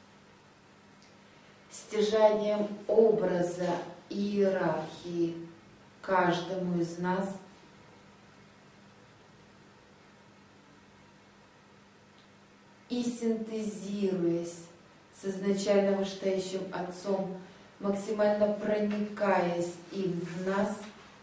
стяжанием образа иерархии каждому из нас и синтезируясь с изначально вышестоящим Отцом, максимально проникаясь им в нас,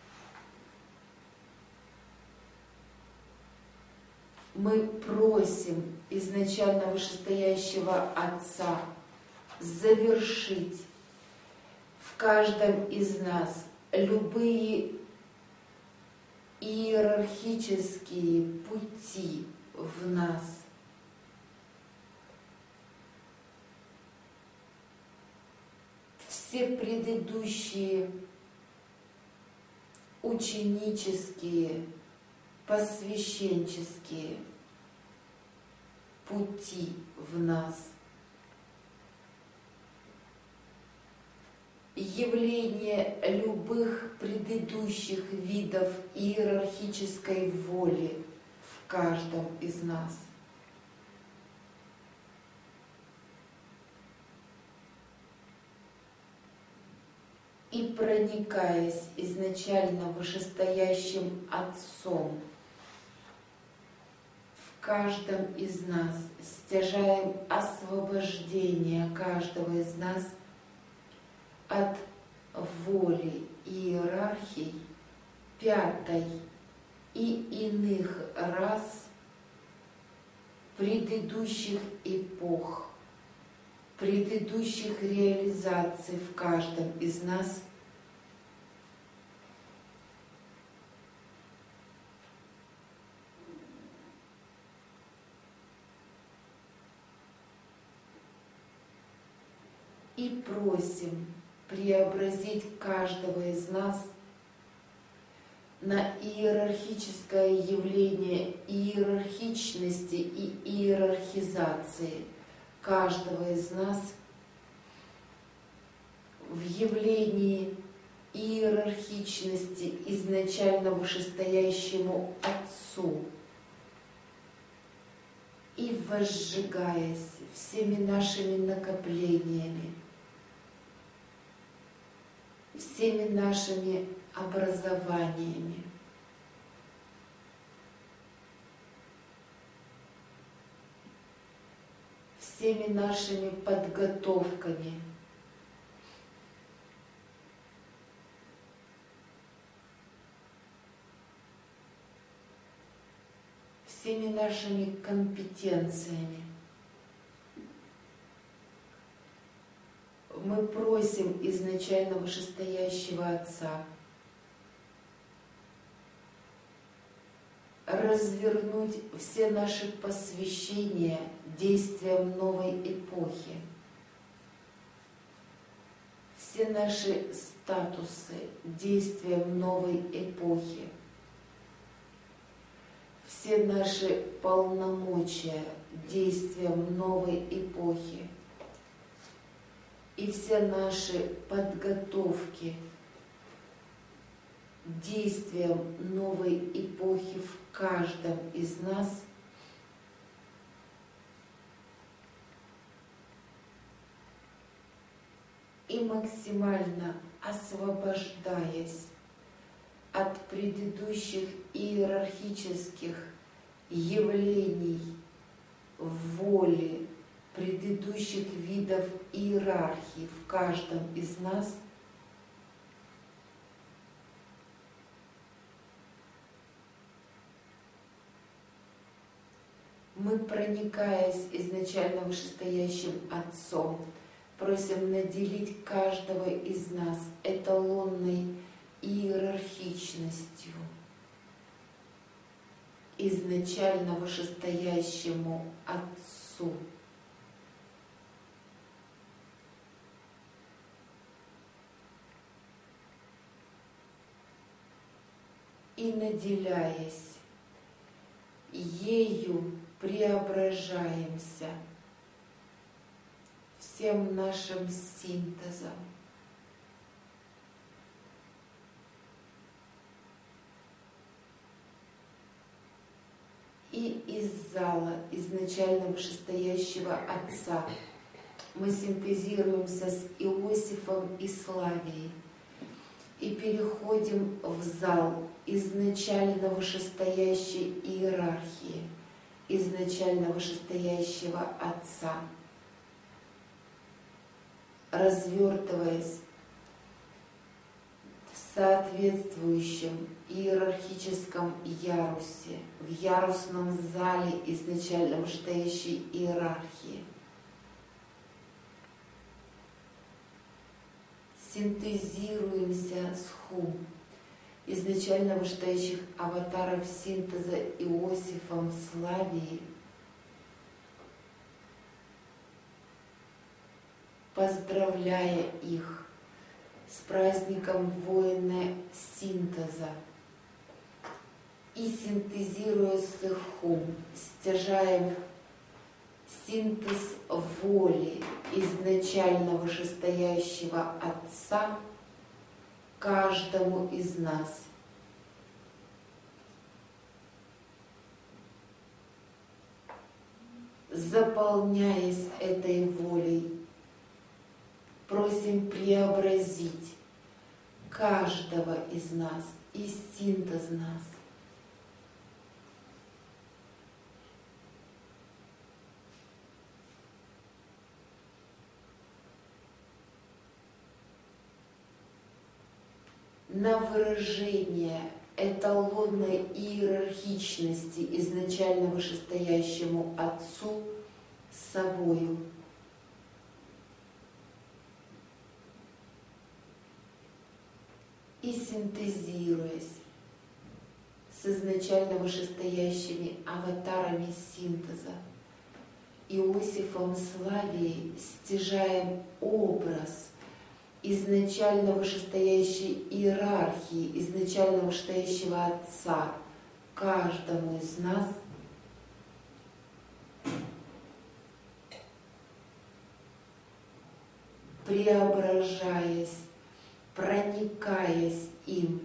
мы просим изначально вышестоящего Отца завершить в каждом из нас любые иерархические пути в нас. Все предыдущие ученические, посвященческие пути в нас. Явление любых предыдущих видов иерархической воли в каждом из нас. И проникаясь изначально вышестоящим Отцом, в каждом из нас стяжаем освобождение каждого из нас от воли иерархий пятой и иных рас предыдущих эпох, предыдущих реализаций в каждом из нас, и просим преобразить каждого из нас на иерархическое явление иерархичности и иерархизации каждого из нас в явлении иерархичности изначально вышестоящему Отцу, и возжигаясь всеми нашими накоплениями, всеми нашими образованиями, всеми нашими подготовками, всеми нашими компетенциями. Мы просим изначально вышестоящего Отца развернуть все наши посвящения действиям новой эпохи, все наши статусы действиям новой эпохи, все наши полномочия действиям новой эпохи и все наши подготовки действиям новой эпохи в каждом из нас и максимально освобождаясь от предыдущих иерархических явлений воли, предыдущих видов иерархии в каждом из нас, мы, проникаясь изначально вышестоящим Отцом, просим наделить каждого из нас эталонной иерархичностью, изначально вышестоящему Отцу. И наделяясь ею, преображаемся всем нашим синтезом. И из зала изначально вышестоящего Отца мы синтезируемся с Иосифом и Славией и переходим в зал изначально вышестоящей иерархии, изначально вышестоящего Отца, развертываясь в соответствующем иерархическом ярусе, в ярусном зале изначально вышестоящей иерархии. Синтезируемся с Хум, изначально вышестоящих аватаров синтеза Иосифом Славии, поздравляя их с праздником воина синтеза и синтезируя с их Хум, стяжаем синтез воли изначально вышестоящего Отца каждому из нас. Заполняясь этой волей, просим преобразить каждого из нас и синтез нас. На выражение эталонной иерархичности изначально вышестоящему Отцу с собою. И синтезируясь с изначально вышестоящими аватарами синтеза, Иосифом Славией стяжаем образ изначально вышестоящей иерархии, изначально вышестоящего Отца каждому из нас, преображаясь, проникаясь им,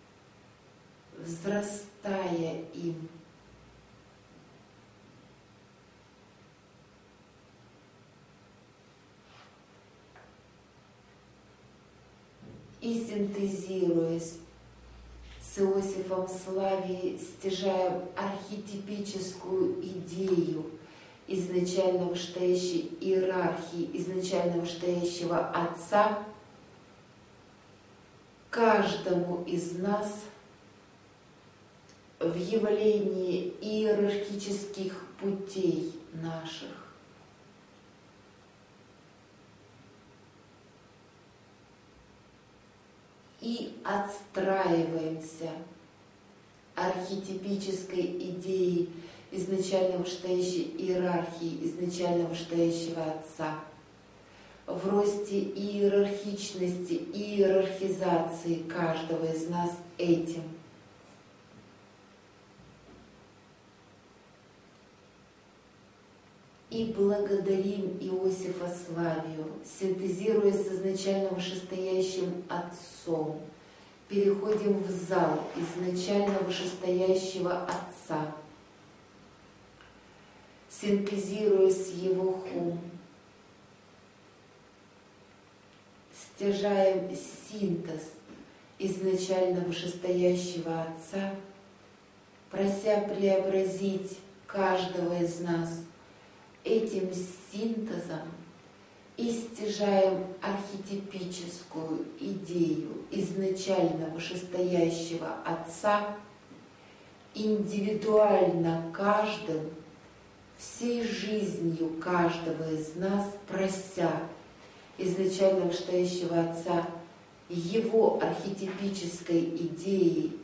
взрастая им, и синтезируясь с Иосифом Славией, стяжаем архетипическую идею изначально вышестоящей иерархии, изначально вышестоящего Отца, каждому из нас в явлении иерархических путей наших. И отстраиваемся архетипической идеей изначально вышестоящей иерархии, изначально вышестоящего Отца, в росте иерархичности и иерархизации каждого из нас этим. И благодарим Иосифа Славию, синтезируясь с изначально вышестоящим Отцом, переходим в зал изначально вышестоящего Отца, синтезируясь с Его хум, стяжаем синтез изначально вышестоящего Отца, прося преобразить каждого из нас этим синтезом, и стяжаем архетипическую идею изначально вышестоящего Отца, индивидуально каждым, всей жизнью каждого из нас, прося изначально вышестоящего Отца Его архетипической идеей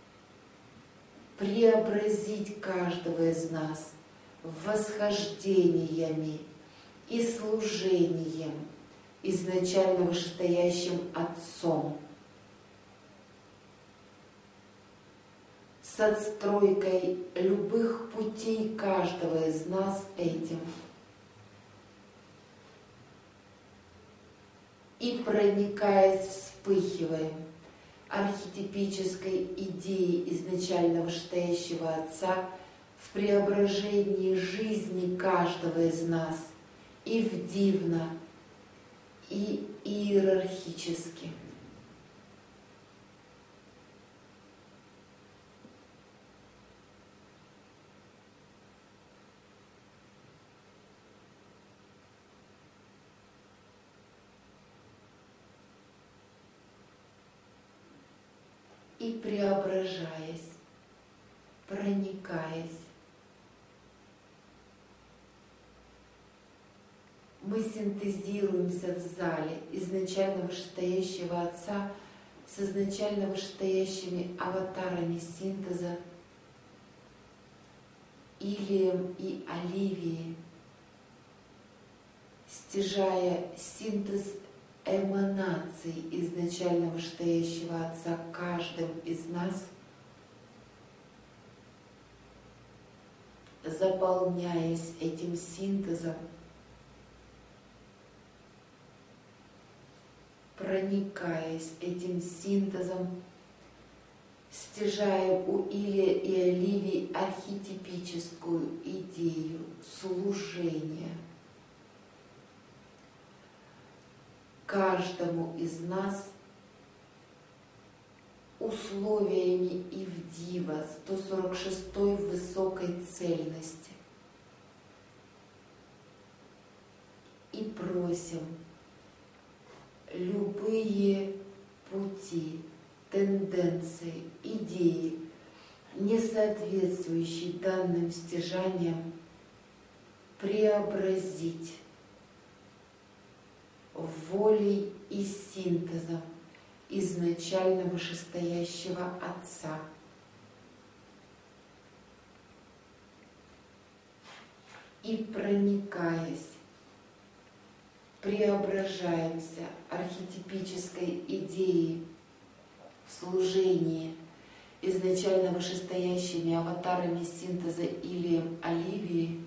преобразить каждого из нас восхождениями и служением изначально вышестоящим Отцом, с отстройкой любых путей каждого из нас этим, и проникаясь, вспыхиваем архетипической идеей изначально вышестоящего Отца в преображении жизни каждого из нас и в дивно, и иерархически. И преображаясь, проникаясь, мы синтезируемся в зале изначально вышестоящего Отца с изначально вышестоящими аватарами синтеза Илием и Оливией, стяжая синтез эманаций изначально вышестоящего Отца каждым из нас, заполняясь этим синтезом, проникаясь этим синтезом, стяжая у Илия и Оливии архетипическую идею служения каждому из нас условиями и в дива сто сорок шестой высокой цельности. И просим любые пути, тенденции, идеи, не соответствующие данным стяжаниям, преобразить волей и синтезом изначально вышестоящего Отца. И проникаясь, преображаемся архетипической идеей в служении изначально вышестоящими аватарами синтеза Илием Оливии,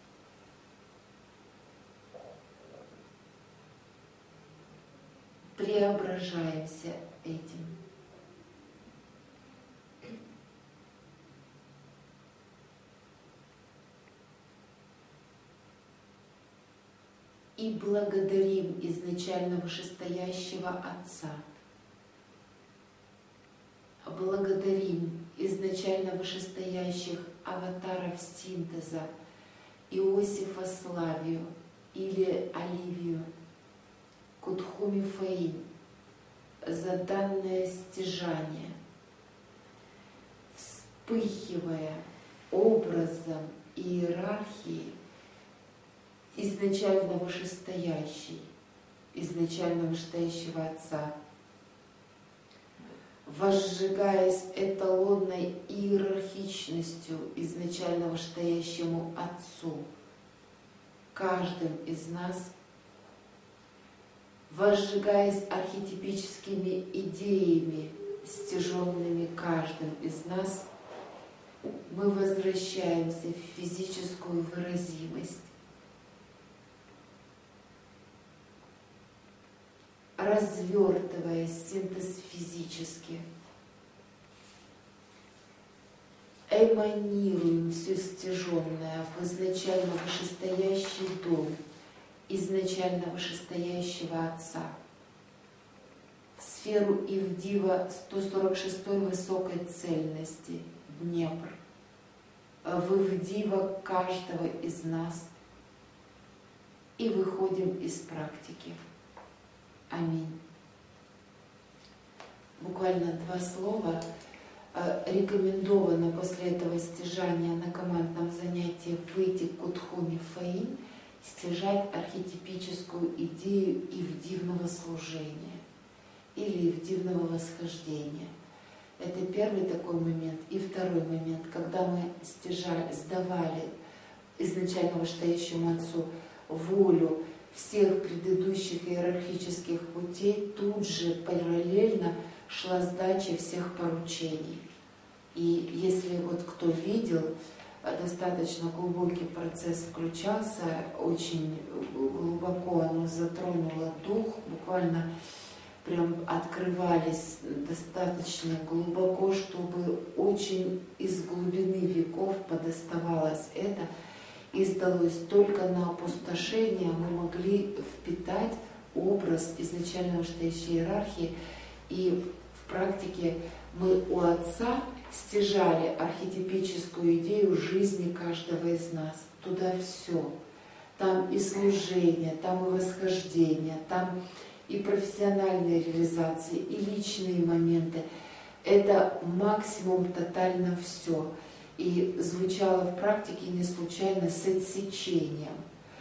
преображаемся этим. И благодарим изначально вышестоящего Отца благодарим изначально вышестоящих аватаров синтеза Иосифа Славию или Оливию Кутхуми Фаин за данное стяжание, вспыхивая образом иерархии изначально вышестоящей, изначально вышестоящего Отца, возжигаясь эталонной иерархичностью изначально вышестоящему Отцу, каждым из нас, возжигаясь архетипическими идеями, стяженными каждым из нас, мы возвращаемся в физическую выразимость, развертывая синтез физически, эманируем все стяженное в изначально вышестоящий дом изначально вышестоящего Отца, в сферу Ивдива сто сорок шестой высокой цельности Днепр, в Ивдива каждого из нас, и выходим из практики. Аминь. Буквально два слова. Рекомендовано после этого стяжания на командном занятии выйти к Кутхуми Фаин, стяжать архетипическую идею ивдивного служения или ивдивного восхождения. Это первый такой момент. И второй момент, когда мы стяжали, сдавали изначально вышестоящему Отцу волю всех предыдущих иерархических путей, тут же параллельно шла сдача всех поручений. И если вот кто видел, достаточно глубокий процесс включался, очень глубоко оно затронуло дух, буквально прям открывались достаточно глубоко, чтобы очень из глубины веков подоставалось это, и сдалось только на опустошение мы могли впитать образ изначально вышестоящей иерархии, и в практике мы у Отца стяжали архетипическую идею жизни каждого из нас. Туда все. Там и служение, там и восхождение, там и профессиональные реализации, и личные моменты. Это максимум тотально все. И звучало в практике не случайно с отсечением.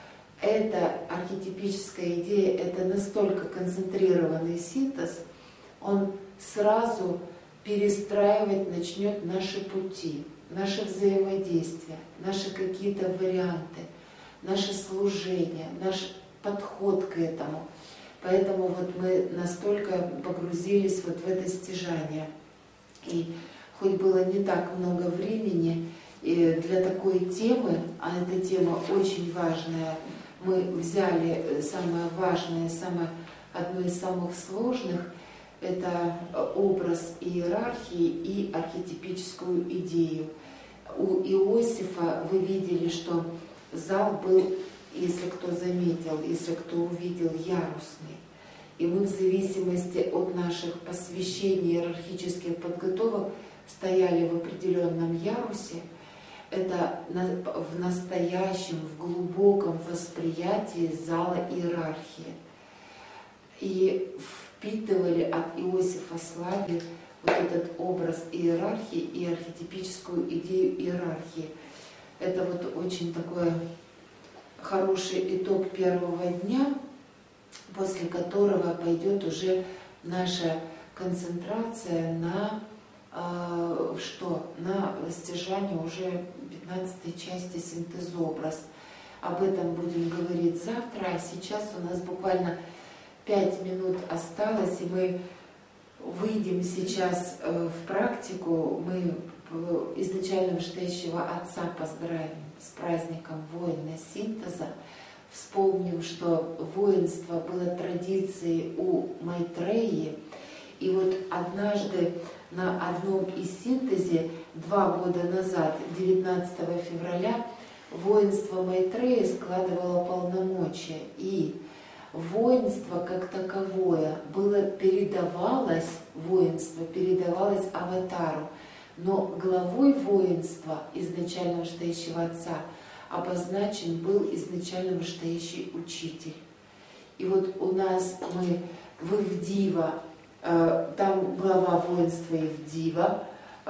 Эта архетипическая идея, это настолько концентрированный синтез, он сразу перестраивать начнет наши пути, наши взаимодействия, наши какие-то варианты, наше служение, наш подход к этому. Поэтому вот мы настолько погрузились вот в это стяжание. И хоть было не так много времени для такой темы, а эта тема очень важная, мы взяли самое важное, самое, одно из самых сложных, это образ иерархии и архетипическую идею. У Иосифа вы видели, что зал был, если кто заметил, если кто увидел, ярусный. И мы в зависимости от наших посвящений иерархических подготовок стояли в определенном ярусе. Это в настоящем, в глубоком восприятии зала иерархии. И впитывали от Иосифа Славии вот этот образ иерархии и архетипическую идею иерархии. Это вот очень такой хороший итог первого дня, после которого пойдет уже наша концентрация на э, что? На стяжание уже пятнадцатой части синтезобраз. Об этом будем говорить завтра, а сейчас у нас буквально пять минут осталось, и мы выйдем сейчас в практику. Мы изначально вышестоящего Отца поздравим с праздником воина синтеза. Вспомним, что воинство было традицией у Майтреи. И вот однажды на одном из синтезе, два года назад, девятнадцатого февраля, воинство Майтреи складывало полномочия. И воинство как таковое было, передавалось, воинство передавалось аватару, но главой воинства изначально вышестоящего Отца обозначен был изначально вышестоящий учитель. И вот у нас мы в Ивдива, э, там глава воинства Ивдива,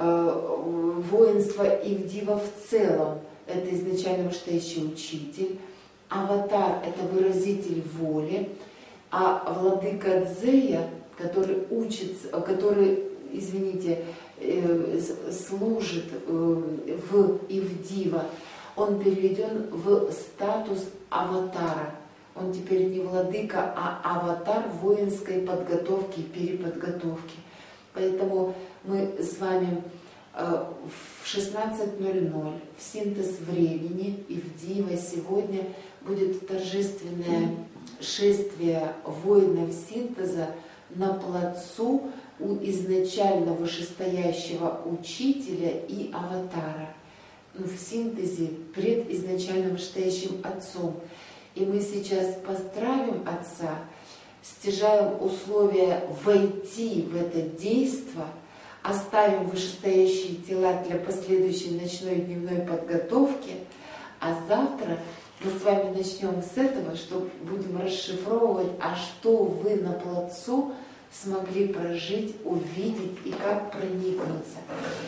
э, воинство Ивдива в целом — это изначально вышестоящий учитель, аватар — это выразитель воли, а владыка Дзея, который учится, который, извините, э, служит э, в Ивдива, он переведен в статус аватара. Он теперь не владыка, а аватар воинской подготовки и переподготовки. Поэтому мы с вами э, в шестнадцать ноль ноль в синтез времени Ивдива сегодня будет торжественное шествие воинов синтеза на плацу у изначально вышестоящего учителя и аватара, в синтезе пред изначально вышестоящим Отцом. И мы сейчас поздравим Отца, стяжаем условия войти в это действо, оставим вышестоящие тела для последующей ночной и дневной подготовки, а завтра мы с вами начнем с этого, что будем расшифровывать, а что вы на плацу смогли прожить, увидеть и как проникнуться.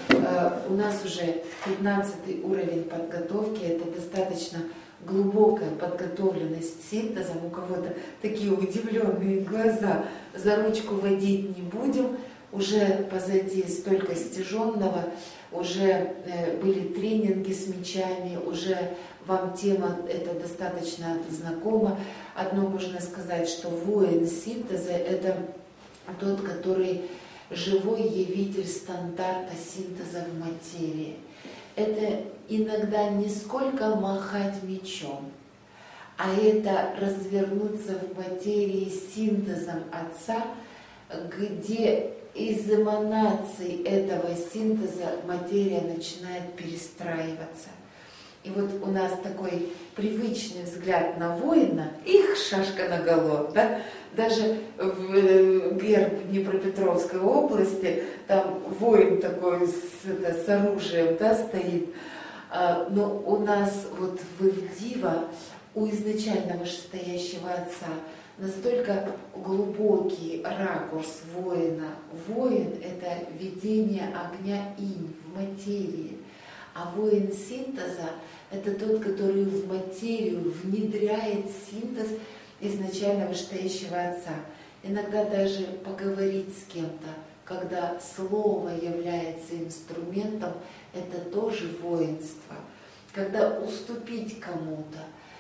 У нас уже пятнадцатый уровень подготовки, это достаточно глубокая подготовленность синтезом. У кого-то такие удивленные глаза. За ручку водить не будем, уже позади столько стяженного, уже были тренинги с мечами, уже вам тема эта достаточно знакома. Одно можно сказать, что воин синтеза — это тот, который живой явитель стандарта синтеза в материи. Это иногда не сколько махать мечом, а это развернуться в материи синтезом Отца, где из эманаций этого синтеза материя начинает перестраиваться. И вот у нас такой привычный взгляд на воина, их шашка наголо, да? Даже в герб Днепропетровской области, там воин такой с, это, с оружием, да, стоит. Но у нас вот в Ивдива, у изначально вышестоящего Отца, настолько глубокий ракурс воина. Воин — это видение огня инь в материи. А воин синтеза — это тот, который в материю внедряет синтез изначально вышестоящего Отца. Иногда даже поговорить с кем-то, когда слово является инструментом, это тоже воинство. Когда уступить кому-то,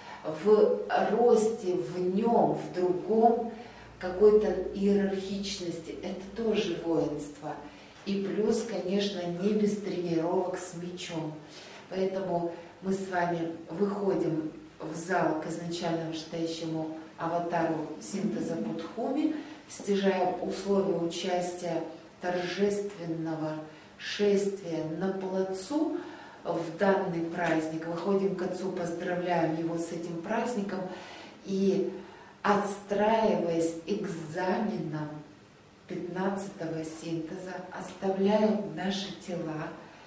в росте в нем, в другом, какой-то иерархичности, это тоже воинство. И плюс, конечно, не без тренировок с мечом. Поэтому мы с вами выходим в зал к изначально вышестоящему аватару синтеза Будхуми, стяжаем условия участия торжественного шествия на плацу в данный праздник. Выходим к Отцу, поздравляем его с этим праздником и, отстраиваясь экзаменом пятнадцатого синтеза, оставляем наши тела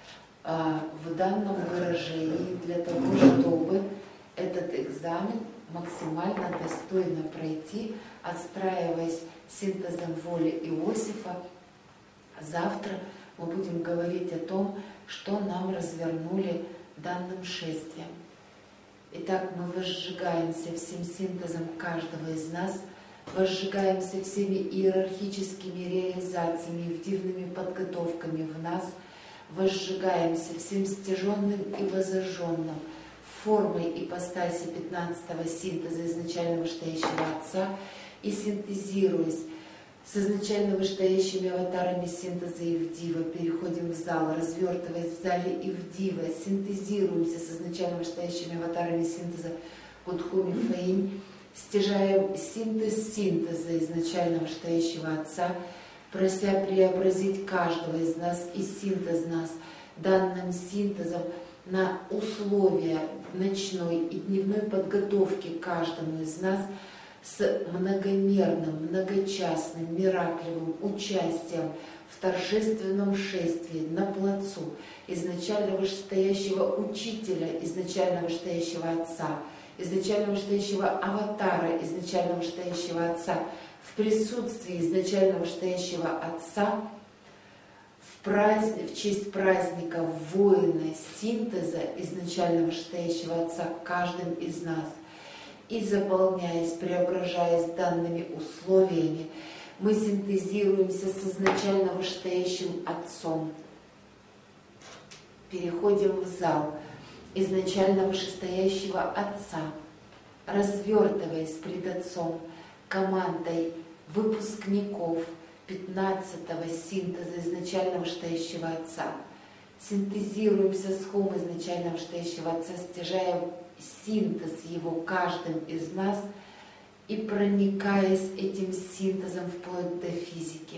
э, в данном выражении для того, чтобы этот экзамен максимально достойно пройти, отстраиваясь синтезом воли Иосифа. Завтра мы будем говорить о том, что нам развернули данным шествием. Итак, мы возжигаемся всем синтезом каждого из нас, возжигаемся всеми иерархическими реализациями, ивдивными подготовками в нас, возжигаемся всем стяженным и возожженным формой ипостаси пятнадцатого синтеза изначально вышестоящего Отца и синтезируясь с изначально вышестоящими аватарами синтеза Ивдива, переходим в зал, развертываясь в зале Ивдива, синтезируемся с изначально вышестоящими аватарами синтеза Будхуми Фэйнь, стяжаем синтез синтеза изначально вышестоящего Отца, прося преобразить каждого из нас и синтез нас данным синтезом на условия ночной и дневной подготовки каждому из нас с многомерным, многочастным, мираклевым участием в торжественном шествии на плацу изначально вышестоящего учителя, изначально вышестоящего Отца, изначально вышестоящего аватара, изначально вышестоящего Отца, в присутствии изначально вышестоящего Отца, в, праздник, в честь праздника воина синтеза изначально вышестоящего Отца каждым из нас. И заполняясь, преображаясь данными условиями, мы синтезируемся с изначально вышестоящим Отцом. Переходим в зал изначально вышестоящего Отца, развертываясь пред Отцом, командой выпускников пятнадцатого синтеза изначально вышестоящего Отца. Синтезируемся с хом изначально вышестоящего Отца, стяжая синтез его каждым из нас и проникаясь этим синтезом вплоть до физики.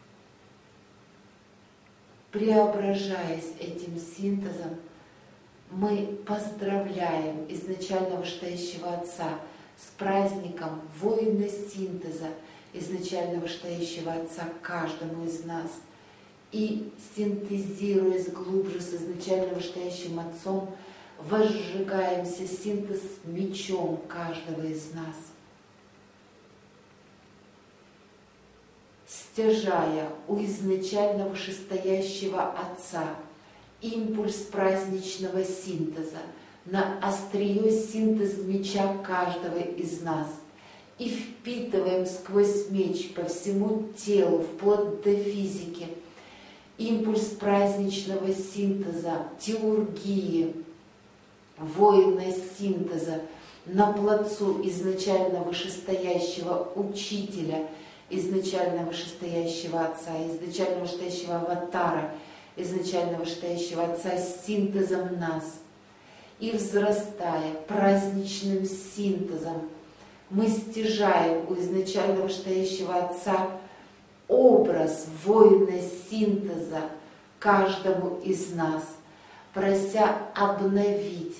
Преображаясь этим синтезом, мы поздравляем изначально вышестоящего Отца с праздником воина синтеза изначально вышестоящего Отца каждому из нас. И синтезируясь глубже с изначально вышестоящим Отцом, возжигаемся синтез мечом каждого из нас. Стяжая у изначально вышестоящего Отца импульс праздничного синтеза на острие синтез меча каждого из нас и впитываем сквозь меч по всему телу, вплоть до физики, импульс праздничного синтеза, теургии, воина синтеза на плацу изначально вышестоящего учителя, изначально вышестоящего Отца, изначально вышестоящего аватара, изначально вышестоящего Отца с синтезом нас. И взрастая праздничным синтезом, мы стяжаем у изначально вышестоящего Отца образ воина синтеза каждому из нас, прося обновить,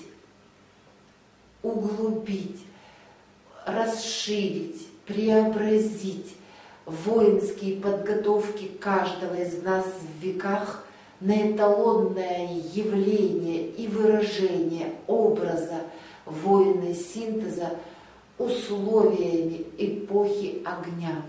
углубить, расширить, преобразить воинские подготовки каждого из нас в веках на эталонное явление и выражение образа воина синтеза условиями эпохи огня.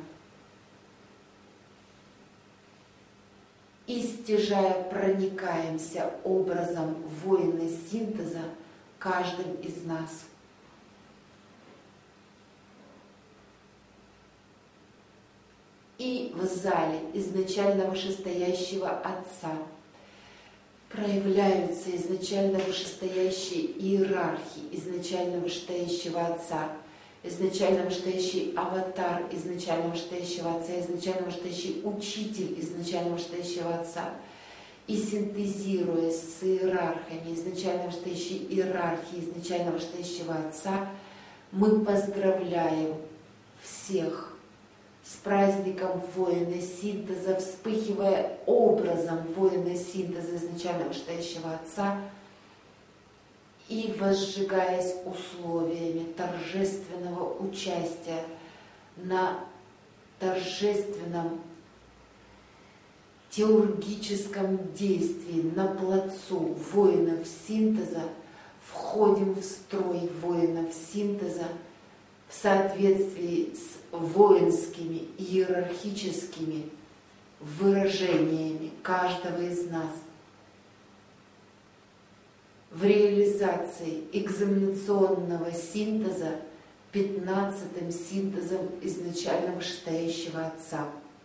И стяжая проникаемся образом воина синтеза каждым из нас. И в зале изначально вышестоящего Отца проявляются изначально вышестоящие иерархи изначально вышестоящего Отца, изначально вышестоящий аватар изначально вышестоящего Отца, изначально вышестоящий учитель изначально вышестоящего Отца. И синтезируясь с иерархами изначально вышестоящей иерархии изначально вышестоящего Отца, мы поздравляем всех с праздником воина синтеза, вспыхивая образом воина синтеза изначально вышестоящего Отца и возжигаясь условиями торжественного участия на торжественном теургическом действии на плацу воинов синтеза, входим в строй воинов синтеза в соответствии с воинскими иерархическими выражениями каждого из нас, в реализации экзаменационного синтеза пятнадцатым синтезом изначально вышестоящего Отца.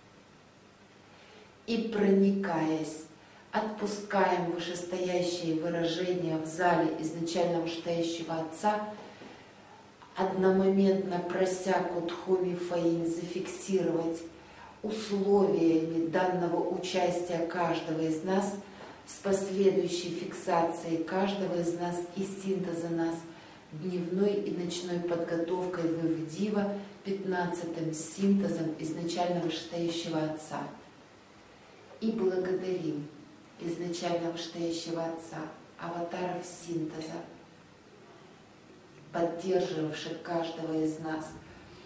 И проникаясь, отпускаем вышестоящие выражения в зале изначально вышестоящего Отца, одномоментно прося Кутхуми Фаин зафиксировать условиями данного участия каждого из нас с последующей фиксацией каждого из нас и синтеза нас дневной и ночной подготовкой в Дива пятнадцатым синтезом изначально вышестоящего Отца. И благодарим изначально вышестоящего Отца, аватаров синтеза, поддерживавших каждого из нас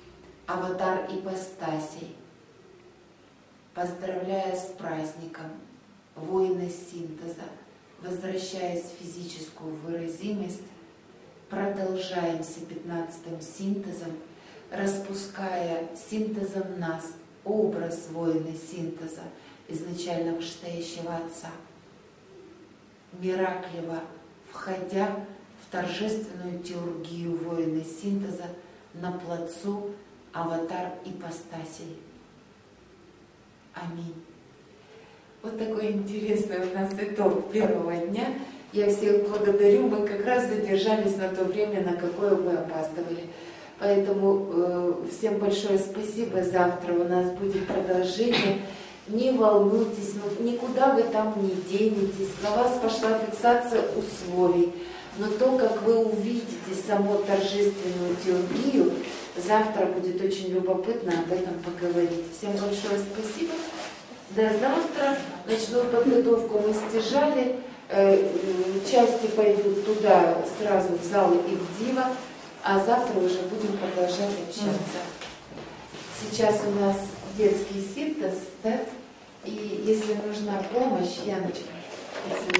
аватар ипостасей. Поздравляя с праздником, воины синтеза, возвращаясь в физическую выразимость, продолжаемся пятнадцатым синтезом, распуская синтезом нас образ воина синтеза, изначально вышестоящего Отца. Миракливо входя в торжественную теургию воина синтеза на плацу аватар ипостасей. Аминь. Вот такой интересный у нас итог первого дня. Я всех благодарю. Мы как раз задержались на то время, на какое мы опаздывали. Поэтому э, всем большое спасибо. Завтра у нас будет продолжение. Не волнуйтесь, ну, никуда вы там не денетесь. На вас пошла фиксация условий. Но то, как вы увидите саму торжественную теургию, завтра будет очень любопытно об этом поговорить. Всем большое спасибо. До завтра. Ночную подготовку мы стяжали. Части пойдут туда, сразу в зал и в Дива. А завтра уже будем продолжать общаться. Сейчас у нас детский синтез, да? И если нужна помощь, Яночка,